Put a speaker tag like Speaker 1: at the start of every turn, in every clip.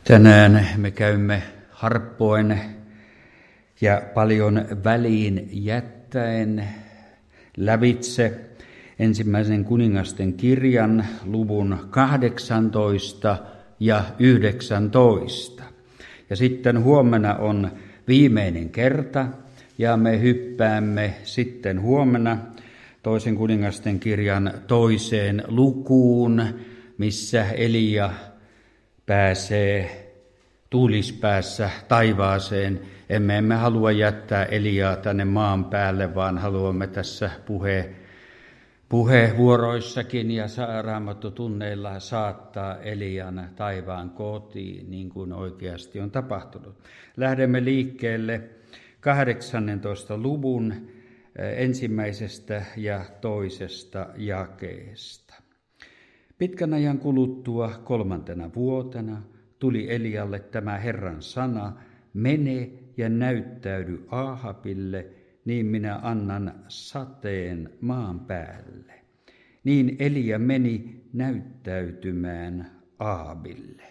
Speaker 1: Tänään me käymme harppoen ja paljon väliin jättäen lävitse ensimmäisen kuningasten kirjan luvun 18 ja 19. Ja sitten huomenna on viimeinen kerta ja me hyppäämme sitten huomenna toisen kuningasten kirjan toiseen lukuun, missä Elia pääsee tuulispäässä taivaaseen. Emme halua jättää Eliaa tänne maan päälle, vaan haluamme tässä puheenvuoroissakin ja raamattotunneilla saattaa Elian taivaan kotiin, niin kuin oikeasti on tapahtunut. Lähdemme liikkeelle 18. luvun ensimmäisestä ja toisesta jakeesta. Pitkän ajan kuluttua 3. vuotena tuli Elialle tämä Herran sana: mene ja näyttäydy Aahabille, niin minä annan sateen maan päälle. Niin Elia meni näyttäytymään Aahabille.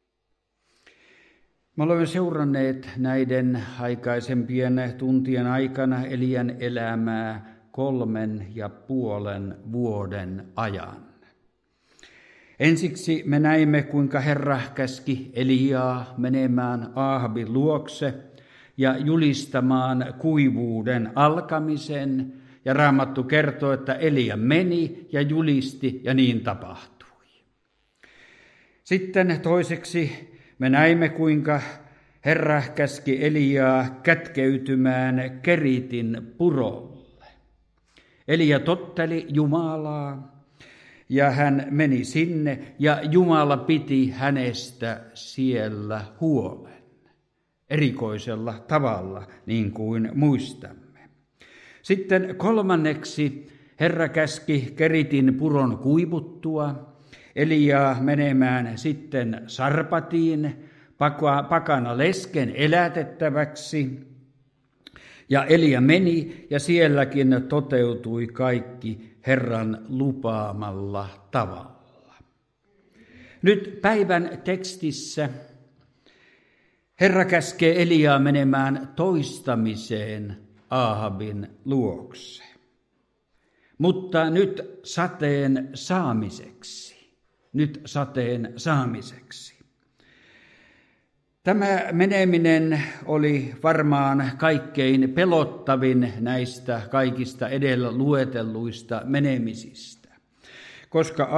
Speaker 1: Me olemme seuranneet näiden aikaisempien tuntien aikana Elian elämää 3,5 vuoden ajan. Ensiksi me näimme, kuinka Herra käski Eliaa menemään Aahabin luokse ja julistamaan kuivuuden alkamisen. Ja Raamattu kertoo, että Elia meni ja julisti, ja niin tapahtui. Sitten toiseksi me näimme, kuinka Herra käski Eliaa kätkeytymään Keritin purolle. Elia totteli Jumalaa. Ja hän meni sinne, ja Jumala piti hänestä siellä huolen. Erikoisella tavalla, niin kuin muistamme. Sitten kolmanneksi Herra käski Keritin puron kuivuttua Eliaa menemään sitten Sarpatiin pakana lesken elätettäväksi. Ja Elia meni, ja sielläkin toteutui kaikki Herran lupaamalla tavalla. Nyt päivän tekstissä Herra käskee Eliaa menemään toistamiseen Aahabin luokse. Mutta nyt sateen saamiseksi. Tämä meneminen oli varmaan kaikkein pelottavin näistä kaikista edellä luetelluista menemisistä. Koska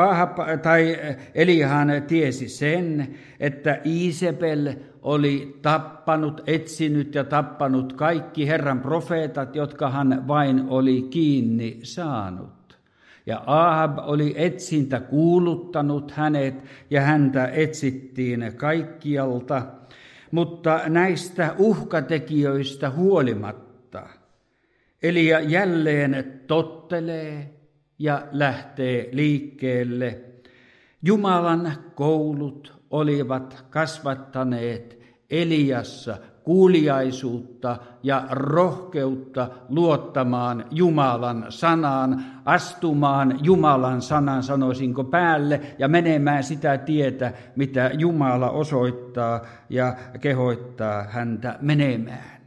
Speaker 1: Eliahan tiesi sen, että Iisebel oli etsinyt ja tappanut kaikki Herran profeetat, jotka hän vain oli kiinni saanut. Ja Ahab oli etsintä kuuluttanut hänet, ja häntä etsittiin kaikkialta. Mutta näistä uhkatekijöistä huolimatta Elia jälleen tottelee ja lähtee liikkeelle. Jumalan koulut olivat kasvattaneet Eliassa kuuliaisuutta ja rohkeutta luottamaan Jumalan sanaan, astumaan Jumalan sanan, sanoisinko, päälle ja menemään sitä tietä, mitä Jumala osoittaa ja kehoittaa häntä menemään.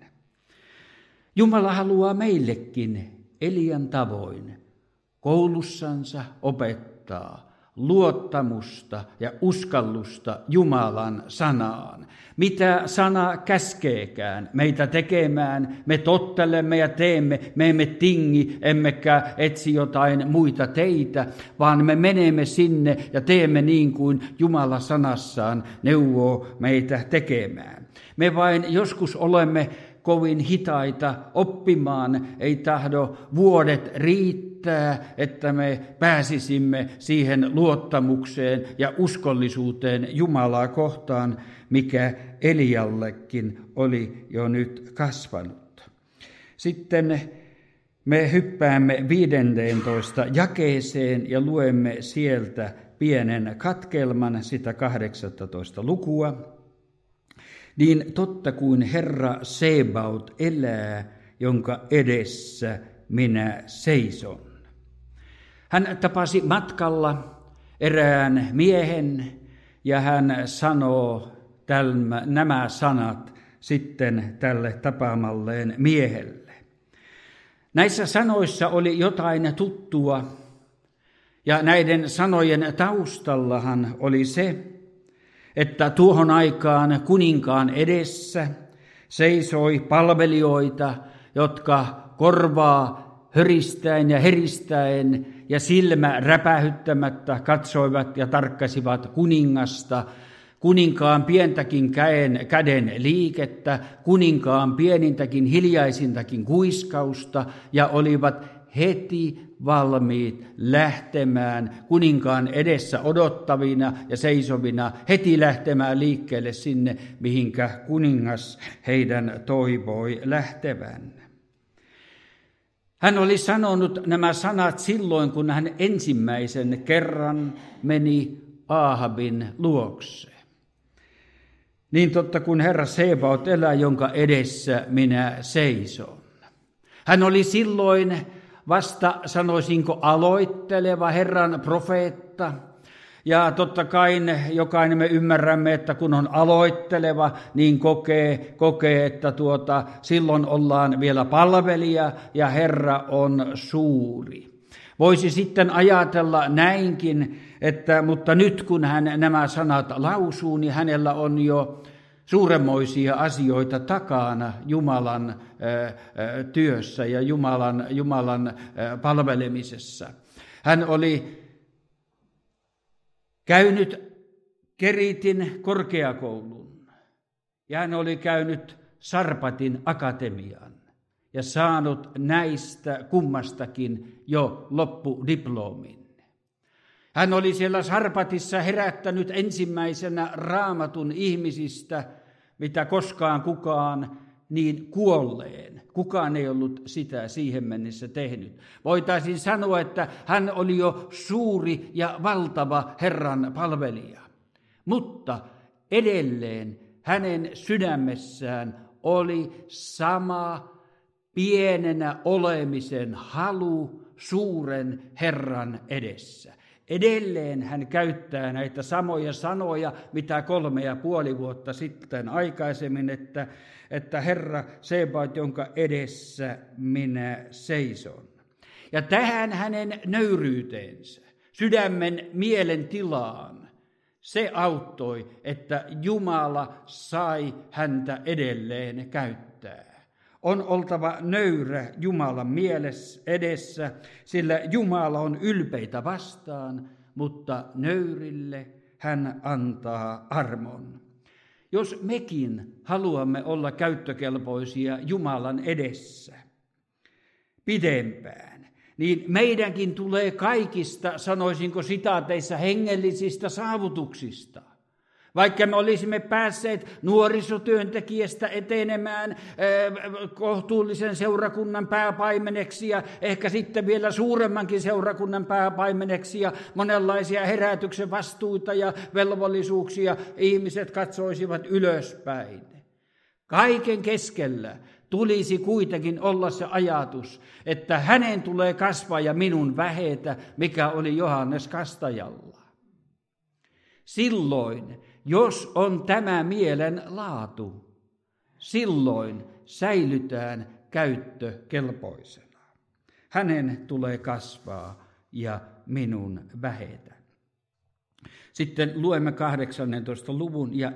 Speaker 1: Jumala haluaa meillekin Elian tavoin koulussansa opettaa luottamusta ja uskallusta Jumalan sanaan. Mitä sana käskeekään meitä tekemään, me tottelemme ja teemme, me emme tingi, emmekä etsi jotain muita teitä, vaan me menemme sinne ja teemme niin kuin Jumala sanassaan neuvoo meitä tekemään. Me vain joskus olemme kovin hitaita oppimaan, ei tahdo vuodet riittää, että me pääsisimme siihen luottamukseen ja uskollisuuteen Jumalaa kohtaan, mikä Eliallekin oli jo nyt kasvanut. Sitten me hyppäämme 15. jakeeseen ja luemme sieltä pienen katkelman, sitä 18. lukua. Niin totta kuin Herra Sebaot elää, jonka edessä minä seison. Hän tapasi matkalla erään miehen ja hän sanoo nämä sanat sitten tälle tapaamalleen miehelle. Näissä sanoissa oli jotain tuttua, ja näiden sanojen taustallahan oli se, että tuohon aikaan kuninkaan edessä seisoi palvelijoita, jotka korvaa höristäen ja heristäen ja silmä räpähyttämättä katsoivat ja tarkkasivat kuningasta, kuninkaan pientäkin käden liikettä, kuninkaan pienintäkin hiljaisintakin kuiskausta ja olivat heti valmiit lähtemään kuninkaan edessä odottavina ja seisovina, heti lähtemään liikkeelle sinne, mihinkä kuningas heidän toivoi lähtevän. Hän oli sanonut nämä sanat silloin, kun hän ensimmäisen kerran meni Aahabin luokse. Niin totta kun Herra Sebaot elää, jonka edessä minä seison. Hän oli silloin vasta, sanoisinko, aloitteleva Herran profeetta. Ja totta kai jokainen me ymmärrämme, että kun on aloitteleva, niin kokee että silloin ollaan vielä palvelija ja Herra on suuri. Voisi sitten ajatella näinkin, mutta nyt kun hän nämä sanat lausuu, niin hänellä on jo suuremmoisia asioita takana Jumalan työssä ja Jumalan palvelemisessa. Hän oli käynyt Keritin korkeakoulun ja hän oli käynyt Sarpatin akatemian ja saanut näistä kummastakin jo loppudiplomin. Hän oli siellä Sarpatissa herättänyt ensimmäisenä Raamatun ihmisistä, mitä koskaan kukaan niin kuolleen. Kukaan ei ollut sitä siihen mennessä tehnyt. Voitaisiin sanoa, että hän oli jo suuri ja valtava Herran palvelija. Mutta edelleen hänen sydämessään oli sama pienenä olemisen halu suuren Herran edessä. Edelleen hän käyttää näitä samoja sanoja, mitä 3,5 vuotta sitten aikaisemmin, että Herra Sebaot, jonka edessä minä seison. Ja tähän hänen nöyryyteensä, sydämen mielen tilaan, se auttoi, että Jumala sai häntä edelleen käyttää. On oltava nöyrä Jumalan edessä, sillä Jumala on ylpeitä vastaan, mutta nöyrille hän antaa armon. Jos mekin haluamme olla käyttökelpoisia Jumalan edessä pidempään, niin meidänkin tulee kaikista, sanoisinko sitaateissa, hengellisistä saavutuksista. Vaikka me olisimme päässeet nuorisotyöntekijästä etenemään kohtuullisen seurakunnan pääpaimeneksi ja ehkä sitten vielä suuremmankin seurakunnan pääpaimeneksi ja monenlaisia herätyksen vastuuta ja velvollisuuksia ihmiset katsoisivat ylöspäin. Kaiken keskellä tulisi kuitenkin olla se ajatus, että hänen tulee kasvaa ja minun vähetä, mikä oli Johannes Kastajalla. Silloin, jos on tämä mielen laatu, silloin säilytään käyttökelpoisena. Hänen tulee kasvaa ja minun vähetä. Sitten luemme 18. luvun ja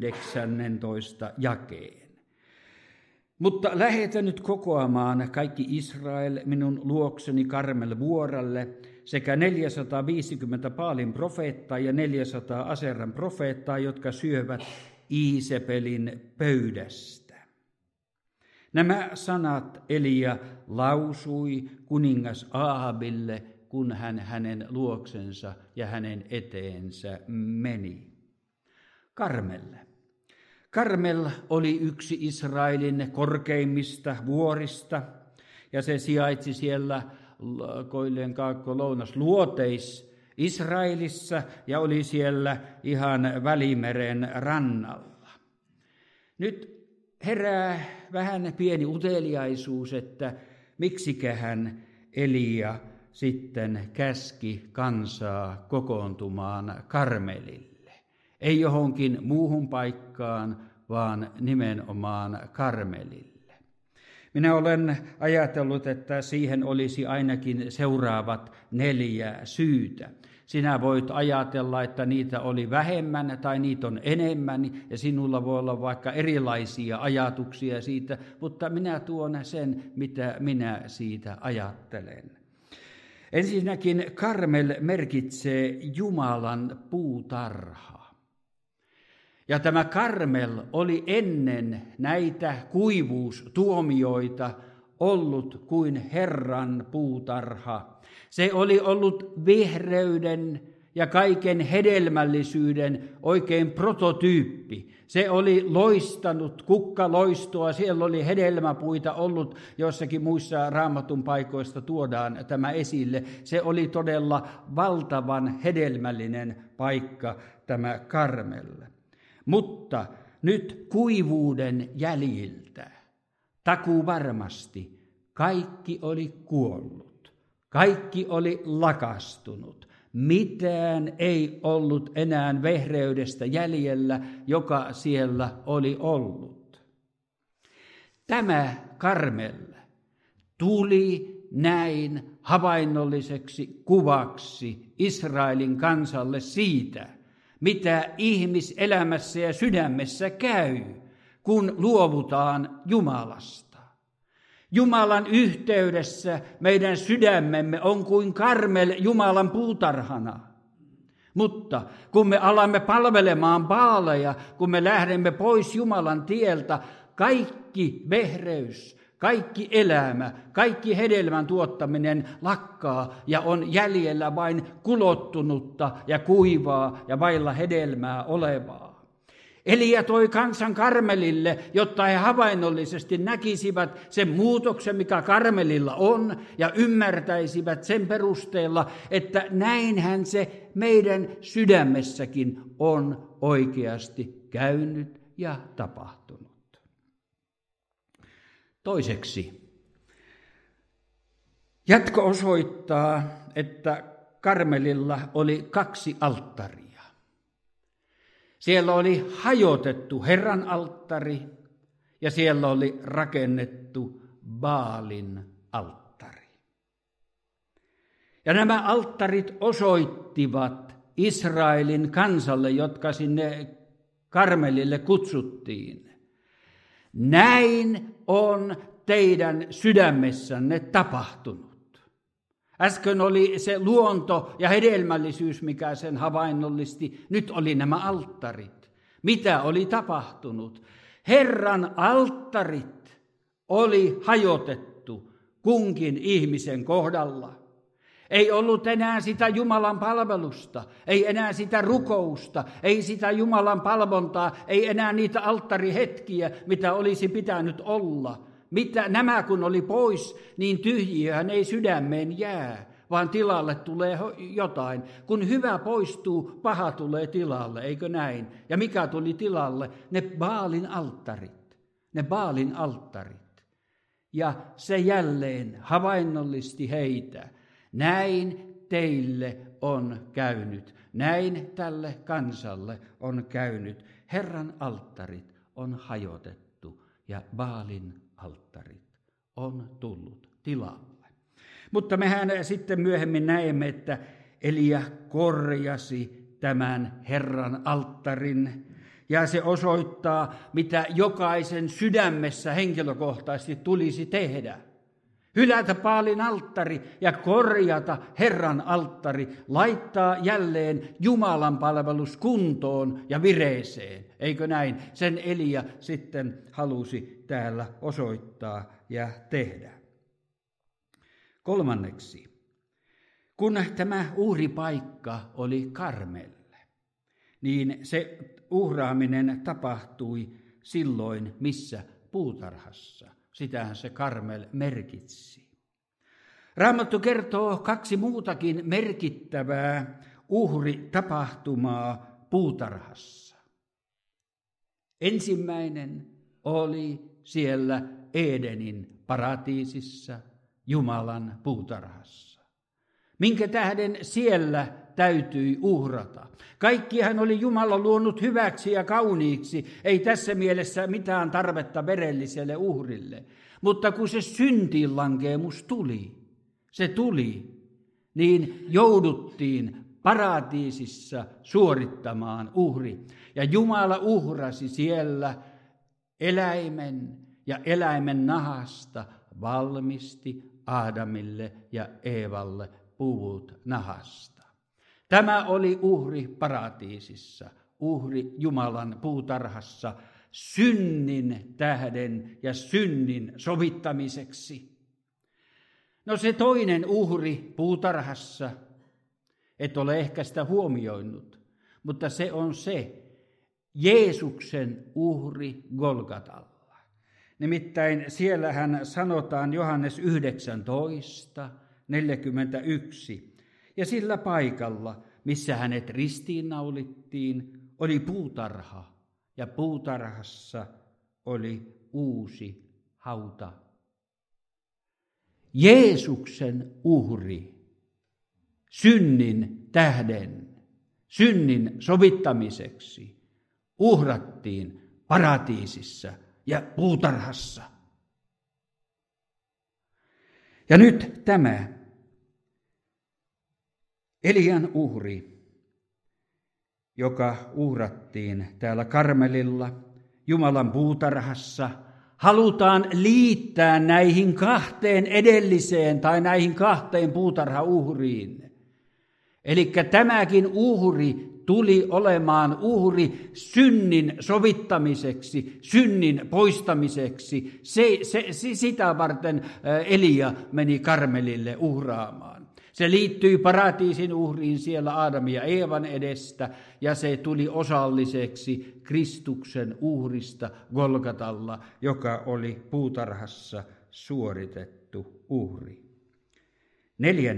Speaker 1: 19. jakeen. Mutta lähetän nyt kokoamaan kaikki Israel minun luokseni Karmel-vuoralle sekä 450 Baalin profeettaa ja 400 Aseran profeettaa, jotka syövät Iisebelin pöydästä. Nämä sanat Elia lausui kuningas Aahabille, kun hän hänen luoksensa ja hänen eteensä meni. Karmel oli yksi Israelin korkeimmista vuorista, ja se sijaitsi siellä Koilleen kaakko-lounas luoteis Israelissa ja oli siellä ihan Välimeren rannalla. Nyt herää vähän pieni uteliaisuus, että miksiköhän Elia sitten käski kansaa kokoontumaan Karmelille. Ei johonkin muuhun paikkaan, vaan nimenomaan Karmelille. Minä olen ajatellut, että siihen olisi ainakin seuraavat 4 syytä. Sinä voit ajatella, että niitä oli vähemmän tai niitä on enemmän, ja sinulla voi olla vaikka erilaisia ajatuksia siitä, mutta minä tuon sen, mitä minä siitä ajattelen. Ensinnäkin Karmel merkitsee Jumalan puutarha. Ja tämä Karmel oli ennen näitä kuivuustuomioita ollut kuin Herran puutarha. Se oli ollut vihreyden ja kaiken hedelmällisyyden oikein prototyyppi. Se oli loistanut kukkaloistoa, siellä oli hedelmäpuita ollut, jossakin muissa Raamatun paikoista tuodaan tämä esille. Se oli todella valtavan hedelmällinen paikka, tämä Karmel. Mutta nyt kuivuuden jäljiltä, takuvarmasti, kaikki oli kuollut, kaikki oli lakastunut. Mitään ei ollut enää vehreydestä jäljellä, joka siellä oli ollut. Tämä Karmel tuli näin havainnolliseksi kuvaksi Israelin kansalle siitä, mitä ihmiselämässä ja sydämessä käy, kun luovutaan Jumalasta. Jumalan yhteydessä meidän sydämemme on kuin Karmel Jumalan puutarhana. Mutta kun me alamme palvelemaan Baaleja, kun me lähdemme pois Jumalan tieltä, kaikki vehreys, kaikki elämä, kaikki hedelmän tuottaminen lakkaa ja on jäljellä vain kulottunutta ja kuivaa ja vailla hedelmää olevaa. Elia toi kansan Karmelille, jotta he havainnollisesti näkisivät sen muutoksen, mikä Karmelilla on, ja ymmärtäisivät sen perusteella, että näinhän se meidän sydämessäkin on oikeasti käynyt ja tapahtunut. Toiseksi, jatko osoittaa, että Karmelilla oli 2 alttaria. Siellä oli hajotettu Herran alttari ja siellä oli rakennettu Baalin alttari. Ja nämä alttarit osoittivat Israelin kansalle, jotka sinne Karmelille kutsuttiin. Näin on teidän sydämessänne tapahtunut. Äsken oli se luonto ja hedelmällisyys, mikä sen havainnollisti. Nyt oli nämä alttarit. Mitä oli tapahtunut? Herran alttarit oli hajotettu kunkin ihmisen kohdalla. Ei ollut enää sitä Jumalan palvelusta, ei enää sitä rukousta, ei sitä Jumalan palvontaa, ei enää niitä alttarihetkiä, mitä olisi pitänyt olla. Nämä kun oli pois, niin tyhjiöhän ei sydämeen jää, vaan tilalle tulee jotain. Kun hyvä poistuu, paha tulee tilalle, eikö näin? Ja mikä tuli tilalle? Ne Baalin alttarit. Ja se jälleen havainnollisti heitä. Näin teille on käynyt, näin tälle kansalle on käynyt. Herran alttarit on hajotettu ja Baalin alttarit on tullut tilalle. Mutta mehän sitten myöhemmin näemme, että Elia korjasi tämän Herran alttarin. Ja se osoittaa, mitä jokaisen sydämessä henkilökohtaisesti tulisi tehdä. Hylätä Baalin alttari ja korjata Herran alttari, laittaa jälleen Jumalan palvelus kuntoon ja vireeseen. Eikö näin? Sen Elia sitten halusi täällä osoittaa ja tehdä. Kolmanneksi, kun tämä uhripaikka oli Karmel, niin se uhraaminen tapahtui silloin missä puutarhassa. Sitähän se Karmel merkitsi. Raamattu kertoo 2 muutakin merkittävää uhritapahtumaa puutarhassa. Ensimmäinen oli siellä Edenin paratiisissa, Jumalan puutarhassa. Minkä tähden siellä täytyi uhrata. Kaikki hän oli Jumala luonut hyväksi ja kauniiksi, ei tässä mielessä mitään tarvetta verelliselle uhrille. Mutta kun se syntiinlankeemus tuli, niin jouduttiin paratiisissa suorittamaan uhri. Ja Jumala uhrasi siellä eläimen ja eläimen nahasta valmisti Aadamille ja Eevalle puvut nahasta. Tämä oli uhri paratiisissa, uhri Jumalan puutarhassa synnin tähden ja synnin sovittamiseksi. No se toinen uhri puutarhassa, et ole ehkä sitä huomioinut, mutta se on se Jeesuksen uhri Golgatalla. Nimittäin siellähän sanotaan Johannes 19:41, ja sillä paikalla, missä hänet ristiinnaulittiin, oli puutarha, ja puutarhassa oli uusi hauta. Jeesuksen uhri, synnin tähden, synnin sovittamiseksi, uhrattiin paratiisissa ja puutarhassa. Ja nyt tämä Elian uhri, joka uhrattiin täällä Karmelilla, Jumalan puutarhassa, halutaan liittää näihin kahteen edelliseen tai näihin kahteen puutarhauhriin. Eli tämäkin uhri tuli olemaan uhri synnin sovittamiseksi, synnin poistamiseksi. Sitä varten Elia meni Karmelille uhraamaan. Se liittyi paratiisin uhriin siellä Aadamin ja Eevan edestä, ja se tuli osalliseksi Kristuksen uhrista Golgatalla, joka oli puutarhassa suoritettu uhri. 4.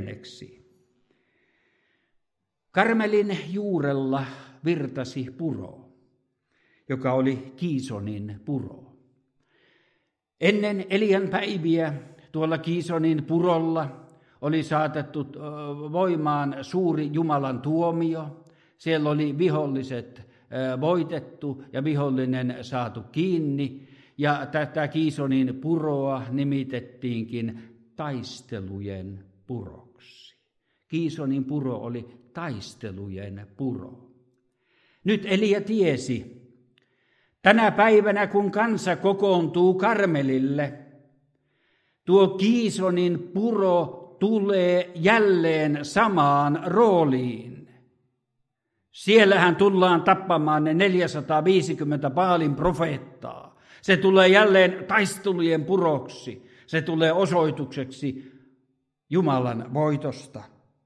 Speaker 1: Karmelin juurella virtasi puro, joka oli Kiisonin puro. Ennen Elian päiviä tuolla Kiisonin purolla oli saatettu voimaan suuri Jumalan tuomio. Siellä oli viholliset voitettu ja vihollinen saatu kiinni. Ja tätä Kiisonin puroa nimitettiinkin taistelujen puroksi. Kiisonin puro oli taistelujen puro. Nyt Elia tiesi, tänä päivänä kun kansa kokoontuu Karmelille, tuo Kiisonin puro tulee jälleen samaan rooliin. Siellähän tullaan tappamaan ne 450 Baalin profeettaa. Se tulee jälleen taistelujen puroksi. Se tulee osoitukseksi Jumalan voitosta.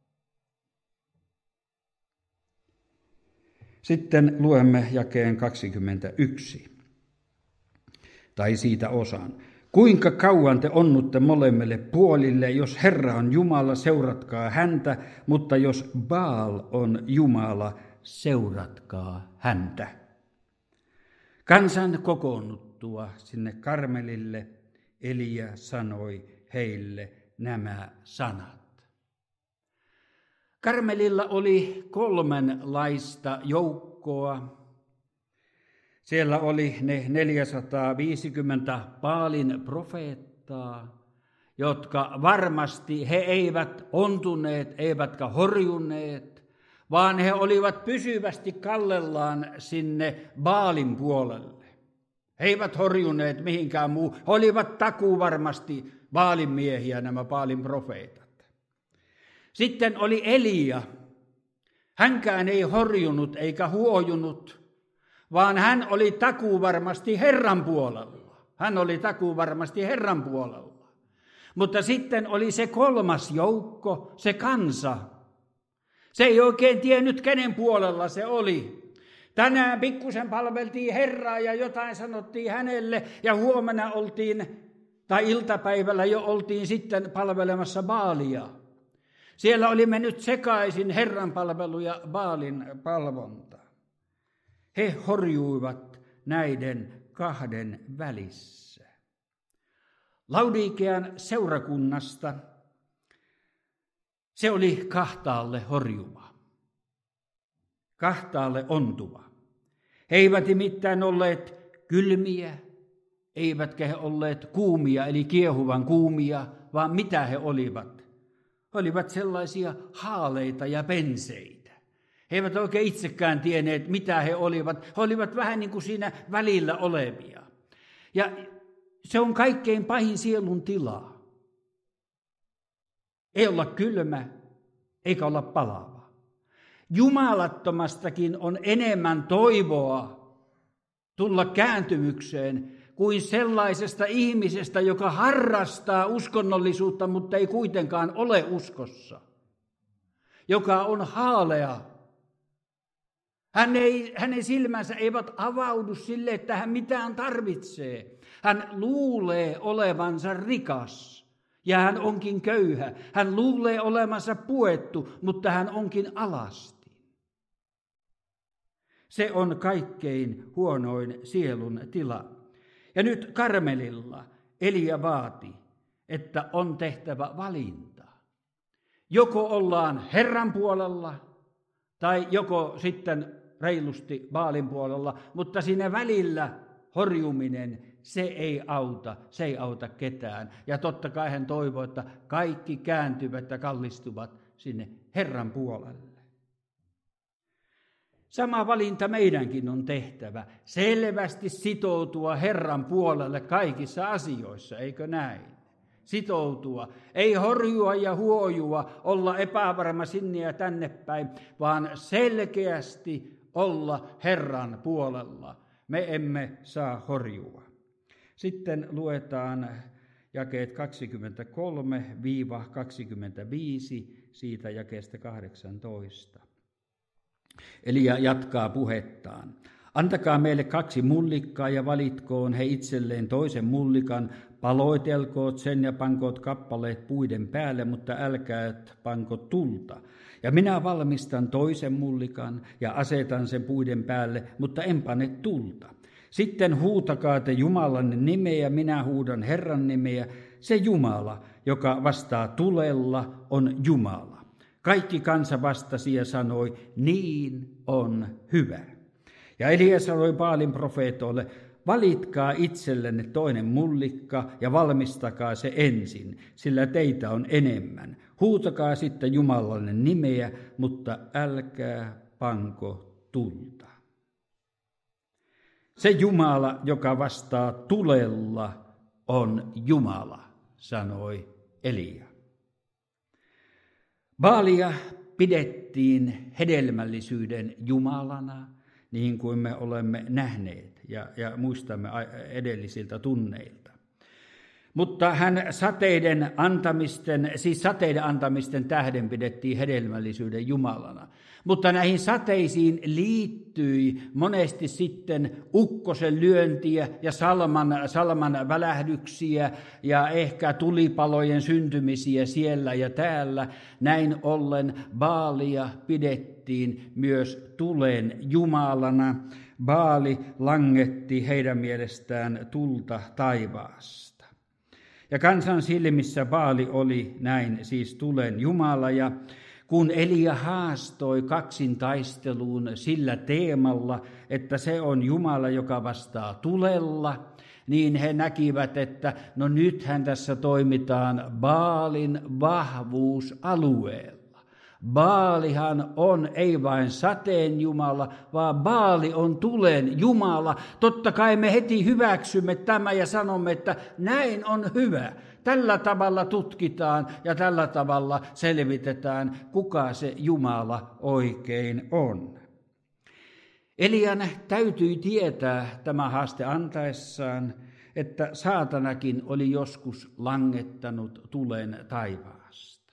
Speaker 1: Sitten luemme jakeen 21, tai siitä osan. Kuinka kauan te onnutte molemmille puolille, jos Herra on Jumala, seuratkaa häntä, mutta jos Baal on Jumala, seuratkaa häntä. Kansan kokoonnuttua sinne Karmelille Elia sanoi heille nämä sanat. Karmelilla oli 3 joukkoa. Siellä oli ne 450 Baalin profeettaa, jotka varmasti he eivät ontuneet, eivätkä horjuneet, vaan he olivat pysyvästi kallellaan sinne Baalin puolelle. He eivät horjuneet mihinkään muu, he olivat takuvarmasti Baalin miehiä nämä Baalin profeetat. Sitten oli Elia. Hänkään ei horjunut eikä huojunut, vaan hän oli takuvarmasti Herran puolella. Mutta sitten oli se 3. joukko, se kansa. Se ei oikein tiennyt, kenen puolella se oli. Tänään pikkusen palveltiin Herraa ja jotain sanottiin hänelle, ja huomenna tai iltapäivällä jo oltiin sitten palvelemassa Baalia. Siellä oli mennyt sekaisin Herran palvelu ja Baalin palvonta. He horjuivat näiden 2 välissä. Laudikean seurakunnasta se oli 2 horjuva. kahtaalle ontuva. He eivät nimittäin olleet kylmiä, eivätkä he olleet kuumia, eli kiehuvan kuumia, vaan mitä he olivat? He olivat sellaisia haaleita ja penseitä. He eivät oikein itsekään tienneet, mitä he olivat. He olivat vähän niin kuin siinä välillä olevia. Ja se on kaikkein pahin sielun tila. Ei olla kylmä, eikä olla palava. Jumalattomastakin on enemmän toivoa tulla kääntymykseen kuin sellaisesta ihmisestä, joka harrastaa uskonnollisuutta, mutta ei kuitenkaan ole uskossa. Joka on haalea. Hänen silmänsä eivät avaudu sille, että hän mitään tarvitsee. Hän luulee olevansa rikas ja hän onkin köyhä. Hän luulee olevansa puettu, mutta hän onkin alasti. Se on kaikkein huonoin sielun tila. Ja nyt Karmelilla Elia vaati, että on tehtävä valinta. Joko ollaan Herran puolella tai joko sitten reilusti Baalin puolella, mutta siinä välillä horjuminen, se ei auta ketään. Ja totta kai hän toivoo, että kaikki kääntyvät ja kallistuvat sinne Herran puolelle. Sama valinta meidänkin on tehtävä, selvästi sitoutua Herran puolelle kaikissa asioissa, eikö näin? Sitoutua, ei horjua ja huojua, olla epävarma sinne ja tänne päin, vaan selkeästi olla Herran puolella. Me emme saa horjua. Sitten luetaan jakeet 23-25, siitä jakeesta 18. Elia jatkaa puhettaan. Antakaa meille 2 mullikkaa ja valitkoon he itselleen toisen mullikan, paloitelkoot sen ja pankoot kappaleet puiden päälle, mutta älkää panko tulta. Ja minä valmistan toisen mullikan ja asetan sen puiden päälle, mutta en pane tulta. Sitten huutakaa te Jumalanne nimeä, minä huudan Herran nimeä. Se Jumala, joka vastaa tulella, on Jumala. Kaikki kansa vastasi ja sanoi, niin on hyvä. Ja Elia sanoi Baalin profeetoille, valitkaa itsellenne toinen mullikka ja valmistakaa se ensin, sillä teitä on enemmän. Huutakaa sitten Jumalanne nimeä, mutta älkää panko tulta. Se Jumala, joka vastaa tulella, on Jumala, sanoi Elia. Baalia pidettiin hedelmällisyyden jumalana, niin kuin me olemme nähneet ja muistamme edellisiltä tunneilta. Mutta hän sateiden antamisten tähden pidettiin hedelmällisyyden jumalana. Mutta näihin sateisiin liittyi monesti sitten ukkosen lyöntiä ja salman välähdyksiä ja ehkä tulipalojen syntymisiä siellä ja täällä. Näin ollen Baalia pidettiin myös tulen jumalana. Baali langetti heidän mielestään tulta taivaasta. Ja kansan silmissä Baali oli näin siis tulen Jumala, ja kun Elia haastoi kaksintaisteluun sillä teemalla, että se on Jumala, joka vastaa tulella, niin he näkivät, että no nythän tässä toimitaan Baalin vahvuusalueella. Baalihan on ei vain sateen Jumala, vaan Baali on tulen Jumala. Totta kai me heti hyväksymme tämä ja sanomme, että näin on hyvä. Tällä tavalla tutkitaan ja tällä tavalla selvitetään, kuka se Jumala oikein on. Elian täytyi tietää tämä haaste antaessaan, että saatanakin oli joskus langettanut tulen taivaasta.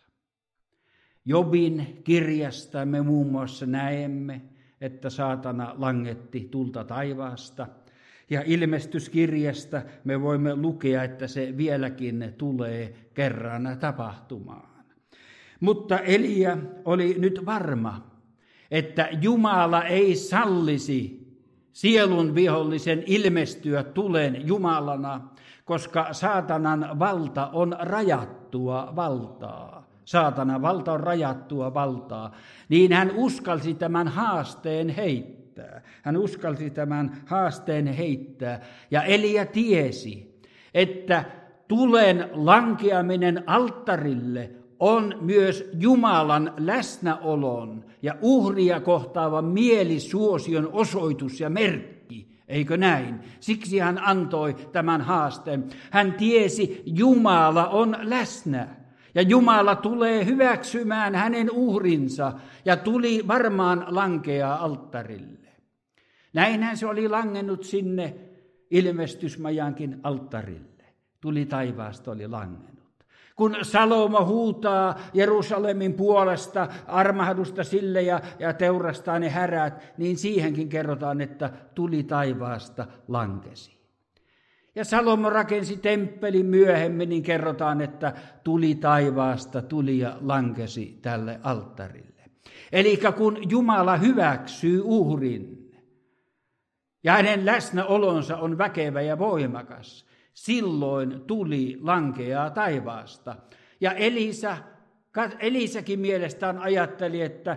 Speaker 1: Jobin kirjasta me muun muassa näemme, että saatana langetti tulta taivaasta. Ja ilmestyskirjasta me voimme lukea, että se vieläkin tulee kerran tapahtumaan. Mutta Elia oli nyt varma, että Jumala ei sallisi sielun vihollisen ilmestyä tulen Jumalana, koska saatanan valta on rajattua valtaa. Saatanan valta on rajattua valtaa. Niin hän uskalsi tämän haasteen heittää. Ja Elia tiesi, että tulen lankeaminen alttarille on myös Jumalan läsnäolon ja uhria kohtaavan mielisuosion osoitus ja merkki. Eikö näin? Siksi hän antoi tämän haasteen. Hän tiesi, Jumala on läsnä. Ja Jumala tulee hyväksymään hänen uhrinsa ja tuli varmaan lankeaa alttarille. Näinhän se oli langennut sinne ilmestysmajankin alttarille. Tuli taivaasta oli langennut. Kun Salomo huutaa Jerusalemin puolesta armahdusta sille ja teurastaa ne härät, niin siihenkin kerrotaan, että tuli taivaasta lankesi. Ja Salomo rakensi temppelin myöhemmin, niin kerrotaan, että tuli taivaasta, tuli ja lankesi tälle alttarille. Eli kun Jumala hyväksyy uhrin ja hänen läsnäolonsa on väkevä ja voimakas, silloin tuli lankeaa taivaasta. Ja Elisäkin mielestään ajatteli, että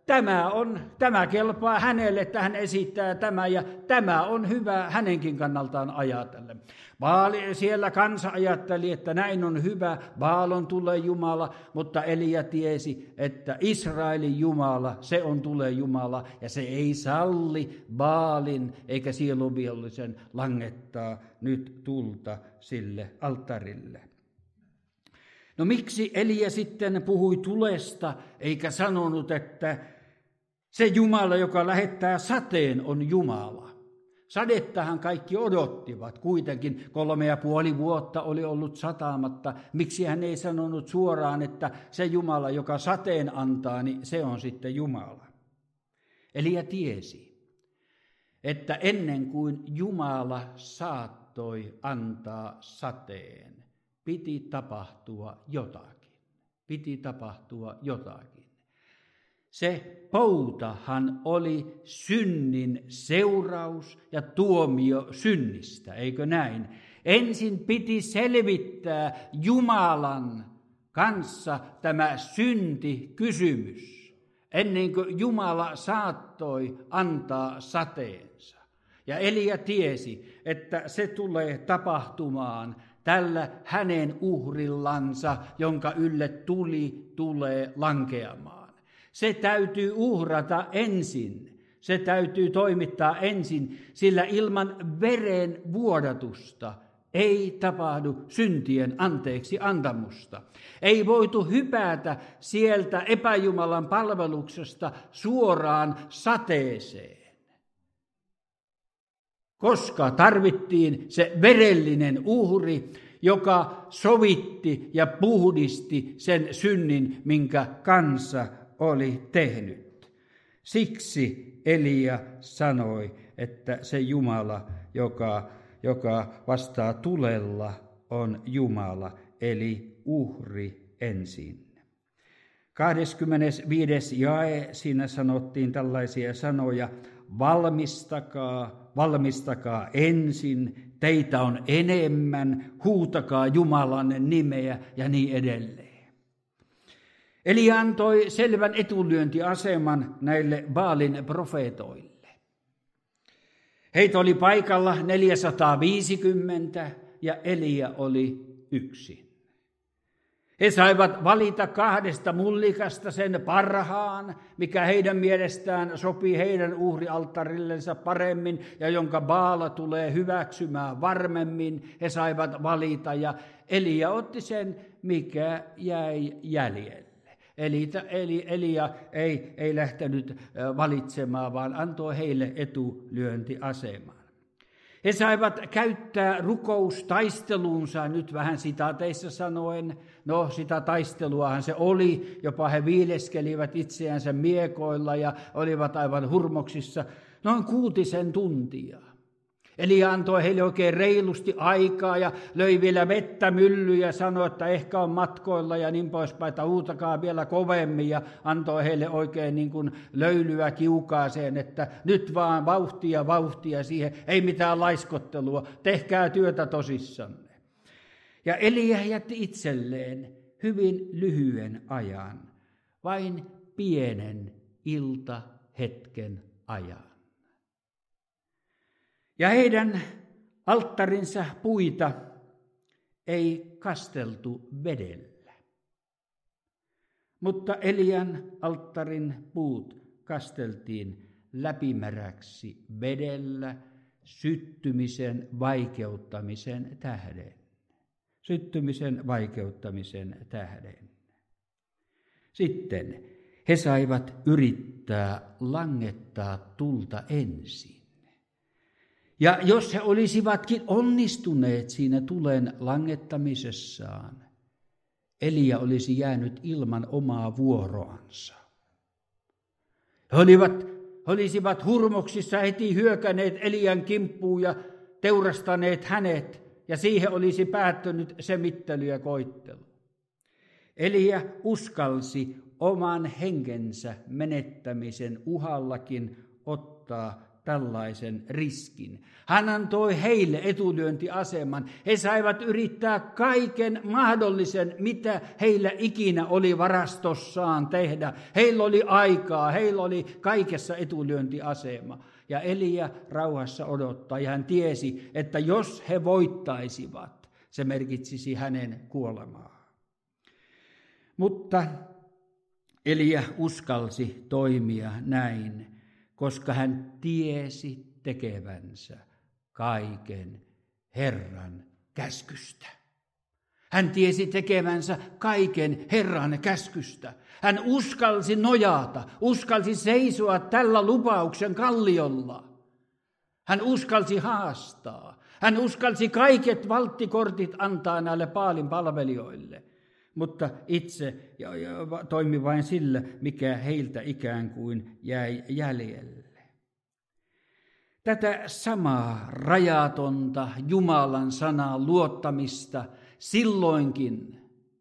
Speaker 1: tämä kelpaa hänelle, että hän esittää tämä ja tämä on hyvä hänenkin kannaltaan ajatellen. Siellä kansa ajatteli, että näin on hyvä, Baalon tulee Jumala, mutta Elia tiesi, että Israelin Jumala, se on tulee Jumala ja se ei salli Baalin eikä sielunvihollisen langettaa nyt tulta sille alttarille. No miksi Elia sitten puhui tulesta eikä sanonut, että se Jumala, joka lähettää sateen, on Jumala? Sadettahan kaikki odottivat. Kuitenkin 3,5 vuotta oli ollut sataamatta. Miksi hän ei sanonut suoraan, että se Jumala, joka sateen antaa, niin se on sitten Jumala? Elia tiesi, että ennen kuin Jumala saattoi antaa sateen, piti tapahtua jotakin. Se poutahan oli synnin seuraus ja tuomio synnistä, eikö näin? Ensin piti selvittää Jumalan kanssa tämä syntikysymys, ennen kuin Jumala saattoi antaa sateensa. Ja Elia tiesi, että se tulee tapahtumaan tällä hänen uhrillansa, jonka ylle tulee lankeamaan. Se täytyy uhrata ensin, se täytyy toimittaa ensin, sillä ilman veren vuodatusta ei tapahdu syntien anteeksi antamusta. Ei voitu hypätä sieltä epäjumalan palveluksesta suoraan sateeseen, koska tarvittiin se verellinen uhri, joka sovitti ja puhdisti sen synnin, minkä kansa oli tehnyt. Siksi Elia sanoi, että se Jumala, joka vastaa tulella, on Jumala, eli uhri ensin. 25. jae, siinä sanottiin tällaisia sanoja: valmistakaa ensin, teitä on enemmän, huutakaa Jumalan nimeä ja niin edelleen. Eli antoi selvän etulyöntiaseman näille Baalin profeetoille. Heitä oli paikalla 450 ja Elia oli yksin. He saivat valita 2 mullikasta sen parhaan, mikä heidän mielestään sopii heidän uhrialttarillensa paremmin ja jonka Baala tulee hyväksymään varmemmin. He saivat valita ja Elia otti sen, mikä jäi jäljelle. Eli Elia ei lähtenyt valitsemaan, vaan antoi heille etulyöntiaseman. He saivat käyttää rukoustaisteluunsa, nyt vähän sitaateissa sanoen. No, sitä taisteluahan se oli, jopa he viileskelivät itseänsä miekoilla ja olivat aivan hurmoksissa noin 6 tuntia. Eli antoi heille oikein reilusti aikaa ja löi vielä vettä myllyyn ja sanoi, että ehkä on matkoilla ja niin poispäin, että huutakaa vielä kovemmin ja antoi heille oikein niin kuin löylyä kiukaaseen, että nyt vaan vauhtia siihen, ei mitään laiskottelua, tehkää työtä tosissanne. Ja Elia jätti itselleen hyvin lyhyen ajan, vain pienen iltahetken ajan. Ja heidän alttarinsa puita ei kasteltu vedellä, mutta Elian alttarin puut kasteltiin läpimäräksi vedellä syttymisen vaikeuttamisen tähden. Syttymisen vaikeuttamisen tähden. Sitten he saivat yrittää langettaa tulta ensin. Ja jos he olisivatkin onnistuneet siinä tulen langettamisessaan, Elia olisi jäänyt ilman omaa vuoroansa. He olisivat hurmoksissa heti hyökänneet Elian kimppuun ja teurastaneet hänet, ja siihen olisi päättynyt semittely ja koittelu. Elia uskalsi oman henkensä menettämisen uhallakin ottaa tällaisen riskin. Hän antoi heille etulyöntiaseman. He saivat yrittää kaiken mahdollisen, mitä heillä ikinä oli varastossaan tehdä. Heillä oli aikaa, heillä oli kaikessa etulyöntiasema. Ja Elia rauhassa odottaa, ja hän tiesi, että jos he voittaisivat, se merkitsisi hänen kuolemaa. Mutta Elia uskalsi toimia näin, koska hän tiesi tekevänsä kaiken Herran käskystä. Hän tiesi tekevänsä kaiken Herran käskystä. Hän uskalsi nojata, uskalsi seisoa tällä lupauksen kalliolla. Hän uskalsi haastaa. Hän uskalsi kaiket valttikortit antaa näille Baalin palvelijoille, mutta itse toimi vain sillä, mikä heiltä ikään kuin jäi jäljelle. Tätä samaa rajatonta Jumalan sanaan luottamista silloinkin,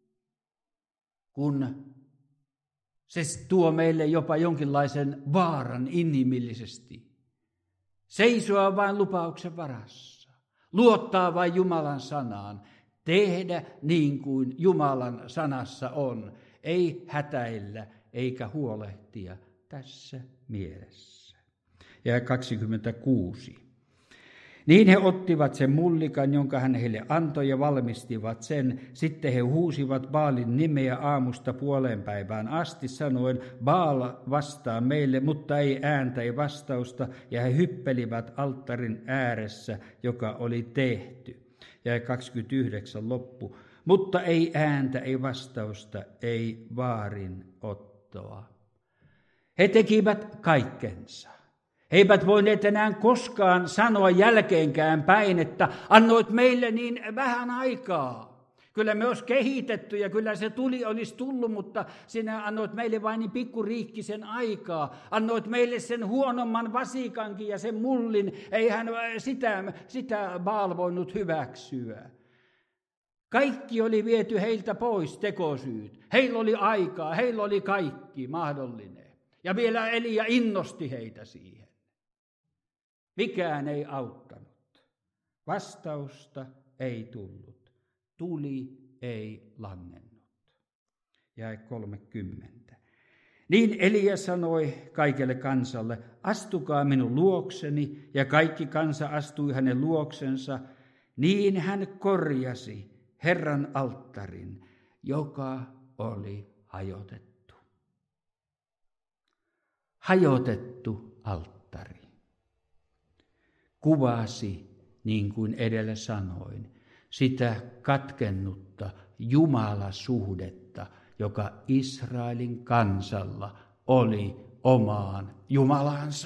Speaker 1: kun se tuo meille jopa jonkinlaisen vaaran inhimillisesti. Seisoa vain lupauksen varassa, luottaa vain Jumalan sanaan, tehdä niin kuin Jumalan sanassa on, ei hätäillä eikä huolehtia tässä mielessä. Ja 26. Niin he ottivat sen mullikan, jonka hän heille antoi, ja valmistivat sen. Sitten he huusivat Baalin nimeä aamusta puoleen päivään asti, sanoen, Baal vastaa meille, mutta ei ääntä, ei vastausta. Ja he hyppelivät alttarin ääressä, joka oli tehty. Ja 29 loppu. Mutta ei ääntä, ei vastausta, ei vaarinottoa. He tekivät kaikkensa. He eivät voineet enää koskaan sanoa jälkeenkään päin, että annoit meille niin vähän aikaa. Kyllä me olisi kehitetty ja kyllä se olisi tullut, mutta sinä annoit meille vain niin pikkuriikkisen aikaa. Annoit meille sen huonomman vasikankin ja sen mullin. Eihän sitä Baal voinut hyväksyä. Kaikki oli viety heiltä pois, tekosyyt. Heillä oli aikaa, heillä oli kaikki mahdollinen. Ja vielä Elia innosti heitä siihen. Mikään ei auttanut. Vastausta ei tullut. Tuli ei langennut. Jae 30. Niin Elia sanoi kaikelle kansalle, astukaa minun luokseni, ja kaikki kansa astui hänen luoksensa. Niin hän korjasi Herran alttarin, joka oli hajotettu. Hajotettu alttari. Kuvasi, niin kuin edellä sanoin, sitä katkennutta Jumalasuhdetta, joka Israelin kansalla oli omaan Jumalansa.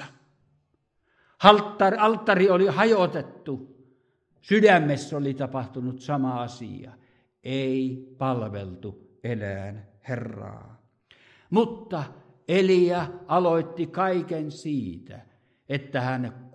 Speaker 1: Alttari oli hajotettu. Sydämessä oli tapahtunut sama asia. Ei palveltu enää Herraa. Mutta Elia aloitti kaiken siitä, että hän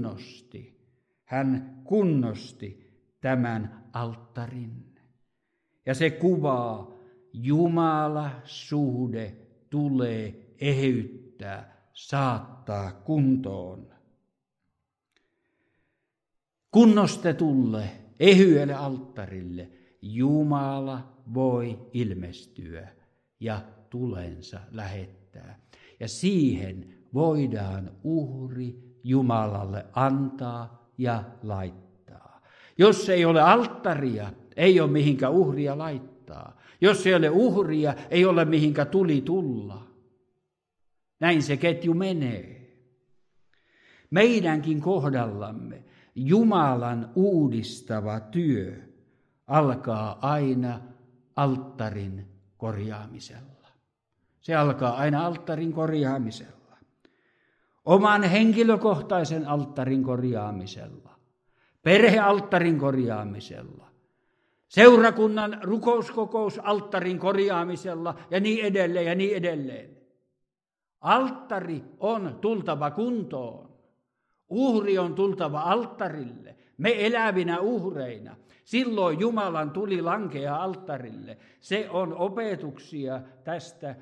Speaker 1: kunnosti tämän alttarin. Ja se kuvaa, Jumala-suhde tulee eheyttää, saattaa kuntoon. Kunnostetulle, ehyelle alttarille Jumala voi ilmestyä ja tulensa lähettää. Ja siihen voidaan uhri Jumalalle antaa ja laittaa. Jos ei ole alttaria, ei ole mihinkä uhria laittaa. Jos ei ole uhria, ei ole mihinkä tuli tulla. Näin se ketju menee. Meidänkin kohdallamme Jumalan uudistava työ alkaa aina alttarin korjaamisella. Se alkaa aina alttarin korjaamisella. Oman henkilökohtaisen alttarin korjaamisella. Perhealttarin korjaamisella. Seurakunnan rukouskokousalttarin korjaamisella ja niin edelleen ja niin edelleen. Alttari on tultava kuntoon. Uhri on tultava alttarille. Me elävinä uhreina. Silloin Jumalan tuli lankea alttarille. Se on opetuksia tästä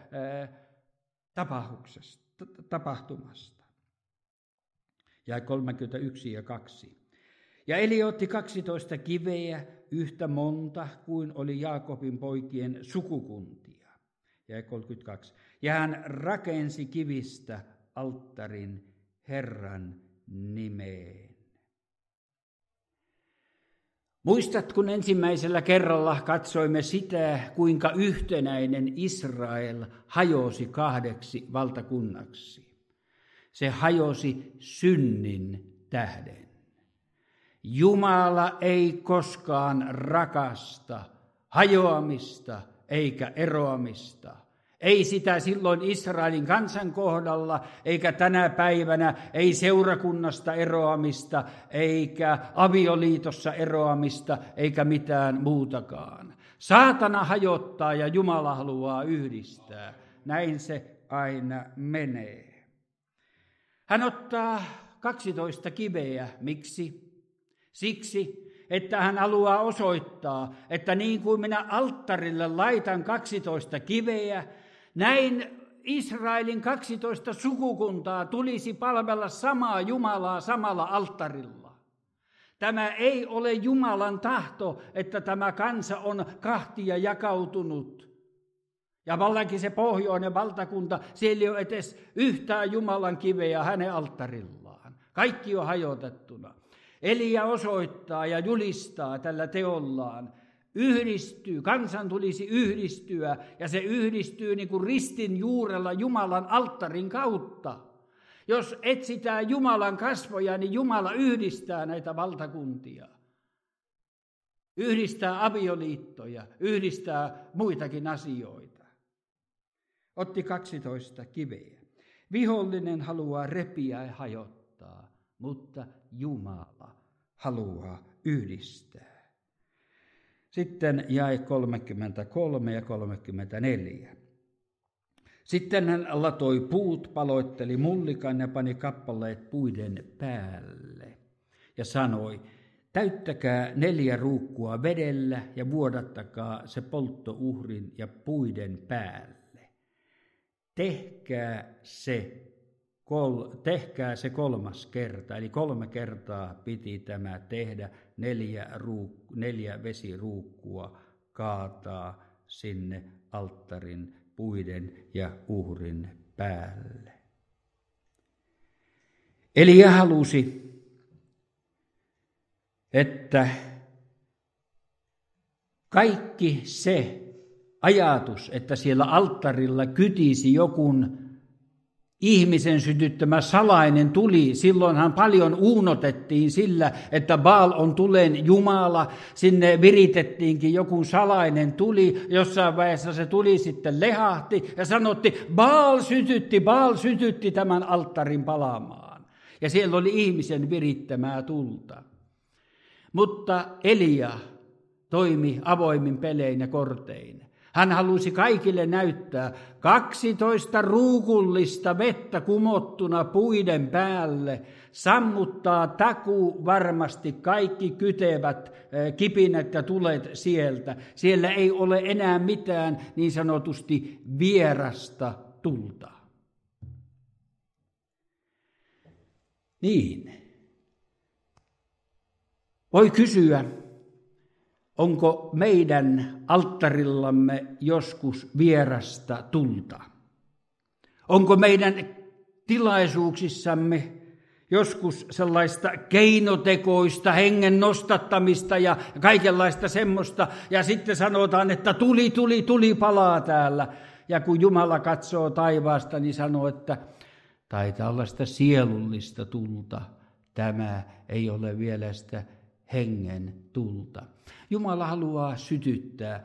Speaker 1: tapahtumasta. Ja 31 ja 2. Ja Eli otti 12 kiveä, yhtä monta kuin oli Jaakobin poikien sukukuntia. Ja 32. Ja hän rakensi kivistä alttarin Herran nimeen. Muistat, kun ensimmäisellä kerralla katsoimme sitä, kuinka yhtenäinen Israel hajosi 2 valtakunnaksi. Se hajosi synnin tähden. Jumala ei koskaan rakasta hajoamista eikä eroamista. Ei sitä silloin Israelin kansan kohdalla, eikä tänä päivänä, ei seurakunnasta eroamista, eikä avioliitossa eroamista, eikä mitään muutakaan. Saatana hajottaa ja Jumala haluaa yhdistää. Näin se aina menee. Hän ottaa 12 kiveä. Miksi? Siksi, että hän haluaa osoittaa, että niin kuin minä alttarille laitan 12 kiveä, näin Israelin 12 sukukuntaa tulisi palvella samaa Jumalaa samalla alttarilla. Tämä ei ole Jumalan tahto, että tämä kansa on kahtia jakautunut. Ja vallankin se pohjoinen valtakunta, siellä ei ole edes yhtään Jumalan kiveä hänen alttarillaan. Kaikki on hajotettuna. Elia osoittaa ja julistaa tällä teollaan. Yhdistyy, kansan tulisi yhdistyä ja se yhdistyy niin kuin ristin juurella Jumalan alttarin kautta. Jos etsitään Jumalan kasvoja, niin Jumala yhdistää näitä valtakuntia. Yhdistää avioliittoja, yhdistää muitakin asioita. Otti 12 kiveä. Vihollinen haluaa repiä ja hajottaa, mutta Jumala haluaa yhdistää. Sitten jae 33 ja 34. Sitten hän latoi puut, paloitteli mullikan ja pani kappaleet puiden päälle ja sanoi, täyttäkää 4 ruukkua vedellä ja vuodattakaa se polttouhrin ja puiden päälle. Tehkää se 3. kerta, eli 3 kertaa piti tämä tehdä, 4 vesiruukkua kaataa sinne alttarin puiden ja uhrin päälle. Elia halusi, että kaikki se ajatus, että siellä alttarilla kytisi jokun ihmisen sytyttämä salainen tuli, silloinhan paljon uunotettiin sillä, että Baal on tulen Jumala, sinne viritettiinkin joku salainen tuli, jossain vaiheessa se tuli sitten lehahti ja sanotti, Baal sytytti tämän alttarin palaamaan. Ja siellä oli ihmisen virittämää tulta. Mutta Elia toimi avoimin pelein ja kortein. Hän halusi kaikille näyttää 12 ruukullista vettä kumottuna puiden päälle, sammuttaa takuu varmasti kaikki kytevät kipinät ja tulet sieltä. Siellä ei ole enää mitään niin sanotusti vierasta tulta. Niin. Voi kysyä, onko meidän alttarillamme joskus vierasta tulta? Onko meidän tilaisuuksissamme joskus sellaista keinotekoista hengen nostattamista ja kaikenlaista semmoista, ja sitten sanotaan, että tuli palaa täällä. Ja kun Jumala katsoo taivaasta, niin sanoo, että taitaa olla sitä sielullista tulta. Tämä ei ole vielä sitä hengen tulta. Jumala haluaa sytyttää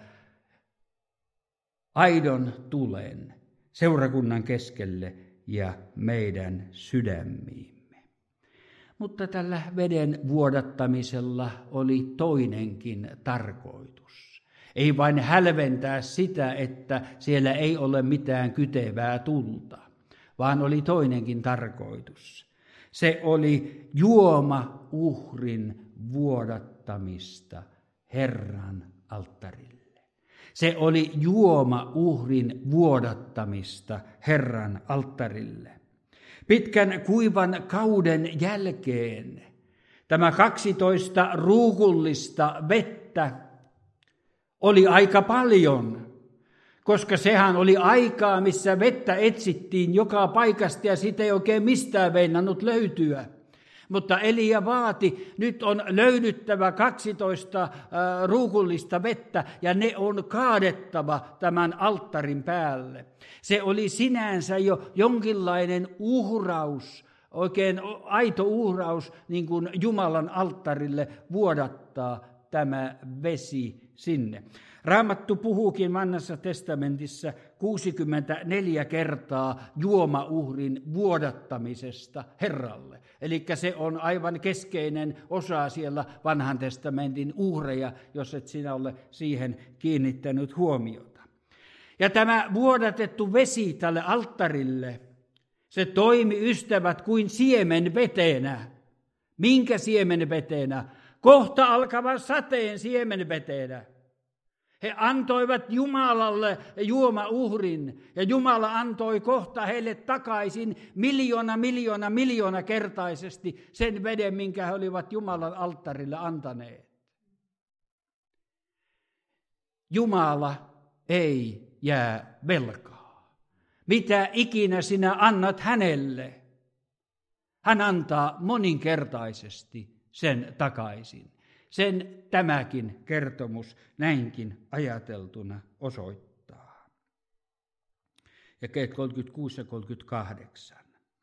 Speaker 1: aidon tulen seurakunnan keskelle ja meidän sydämiimme. Mutta tällä veden vuodattamisella oli toinenkin tarkoitus. Ei vain hälventää sitä, että siellä ei ole mitään kytevää tulta, vaan oli toinenkin tarkoitus. Se oli juomauhrin vuodattamista Herran alttarille. Se oli juomauhrin vuodattamista Herran alttarille. Pitkän kuivan kauden jälkeen tämä 12 ruukullista vettä oli aika paljon, koska sehän oli aikaa, missä vettä etsittiin joka paikasta ja sitä ei oikein mistään veinannut löytyä. Mutta Elia vaati, nyt on löydyttävä 12 ruukullista vettä ja ne on kaadettava tämän alttarin päälle. Se oli sinänsä jo jonkinlainen uhraus, oikein aito uhraus, niin kuin Jumalan alttarille vuodattaa tämä vesi sinne. Raamattu puhuukin Vanhassa testamentissa 64 kertaa juomauhrin vuodattamisesta Herralle. Eli se on aivan keskeinen osa siellä Vanhan testamentin uhreja, jos et sinä ole siihen kiinnittänyt huomiota. Ja tämä vuodatettu vesi tälle alttarille, se toimi, ystävät, kuin siemenvetenä. Minkä siemenvetenä? Kohta alkavan sateen siemenvetenä. He antoivat Jumalalle juomauhrin ja Jumala antoi kohta heille takaisin miljoona kertaisesti sen veden, minkä he olivat Jumalan alttarille antaneet. Jumala ei jää velkaa. Mitä ikinä sinä annat hänelle, hän antaa moninkertaisesti sen takaisin. Sen tämäkin kertomus näinkin ajateltuna osoittaa. Jakeet 36 ja 38.